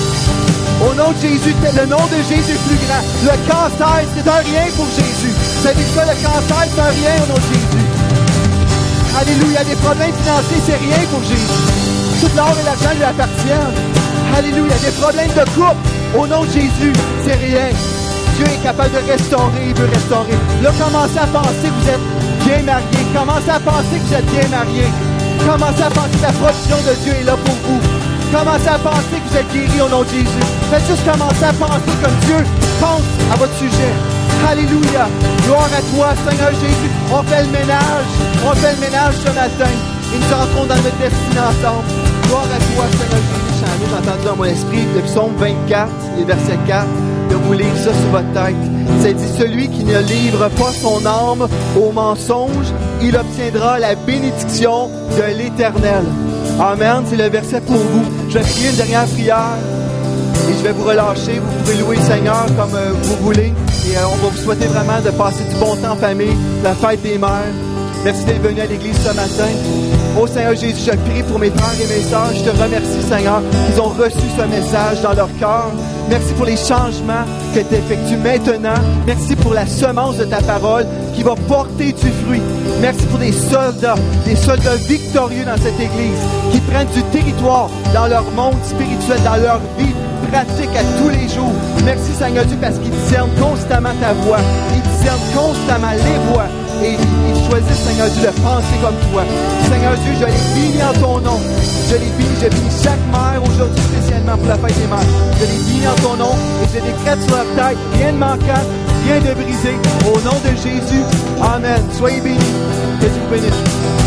Au nom de Jésus, le nom de Jésus est plus grand. Le cancer, c'est un rien pour Jésus. Vous savez ça, le cancer, c'est un rien au nom de Jésus. Alléluia, des problèmes financiers, c'est rien pour Jésus. Tout l'or et l'argent lui appartiennent. Alléluia, des problèmes de couple, au nom de Jésus, c'est rien. Dieu est capable de restaurer, il veut restaurer. Là, commencez à penser que vous êtes bien marié. Commencez à penser que vous êtes bien marié. Commencez à penser que la provision de Dieu est là pour vous. Commencez à penser que vous êtes guéri au nom de Jésus. Faites juste commencer à penser comme Dieu pense à votre sujet. Alléluia. Gloire à toi, Seigneur Jésus. On fait le ménage. On fait le ménage ce matin. Et nous entrons dans notre destinée ensemble. Gloire à toi, Seigneur Jésus. J'ai entendu dans mon esprit le psaume vingt-quatre, le verset quatre. De vous lire ça sur votre tête. C'est dit, celui qui ne livre pas son âme au mensonge, il obtiendra la bénédiction de l'Éternel. Amen, c'est le verset pour vous. Je vais prier une dernière prière et je vais vous relâcher. Vous pouvez louer le Seigneur comme euh, vous voulez. Et euh, on va vous souhaiter vraiment de passer du bon temps en famille, la fête des mères. Merci d'être venu à l'église ce matin. Oh Seigneur Jésus, je prie pour mes frères et mes sœurs. Je te remercie, Seigneur, qu'ils ont reçu ce message dans leur cœur. Merci pour les changements que tu effectues maintenant. Merci pour la semence de ta parole qui va porter du fruit. Merci pour des soldats, des soldats victorieux dans cette église qui prennent du territoire dans leur monde spirituel, dans leur vie pratique à tous les jours. Merci Seigneur Dieu parce qu'ils discernent constamment ta voix. Ils discernent constamment les voix. Et ils choisissent, Seigneur Dieu, de penser comme toi. Seigneur Dieu, je les bénis en ton nom. Je les bénis, je bénis chaque mère aujourd'hui spécialement pour la fête des mères. Je les bénis en ton nom et je décrète sur leur tête, rien de manquant, rien de brisé. Au nom de Jésus, Amen. Soyez bénis. Que Dieu vous bénisse.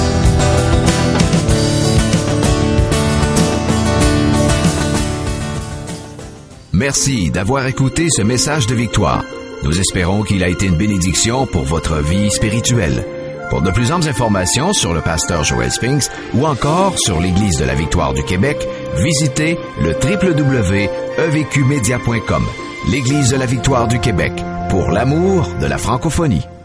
Merci d'avoir écouté ce message de victoire. Nous espérons qu'il a été une bénédiction pour votre vie spirituelle. Pour de plus amples informations sur le pasteur Joel Spinks ou encore sur l'Église de la Victoire du Québec, visitez le w w w point e v q media point com. L'Église de la Victoire du Québec, pour l'amour de la francophonie.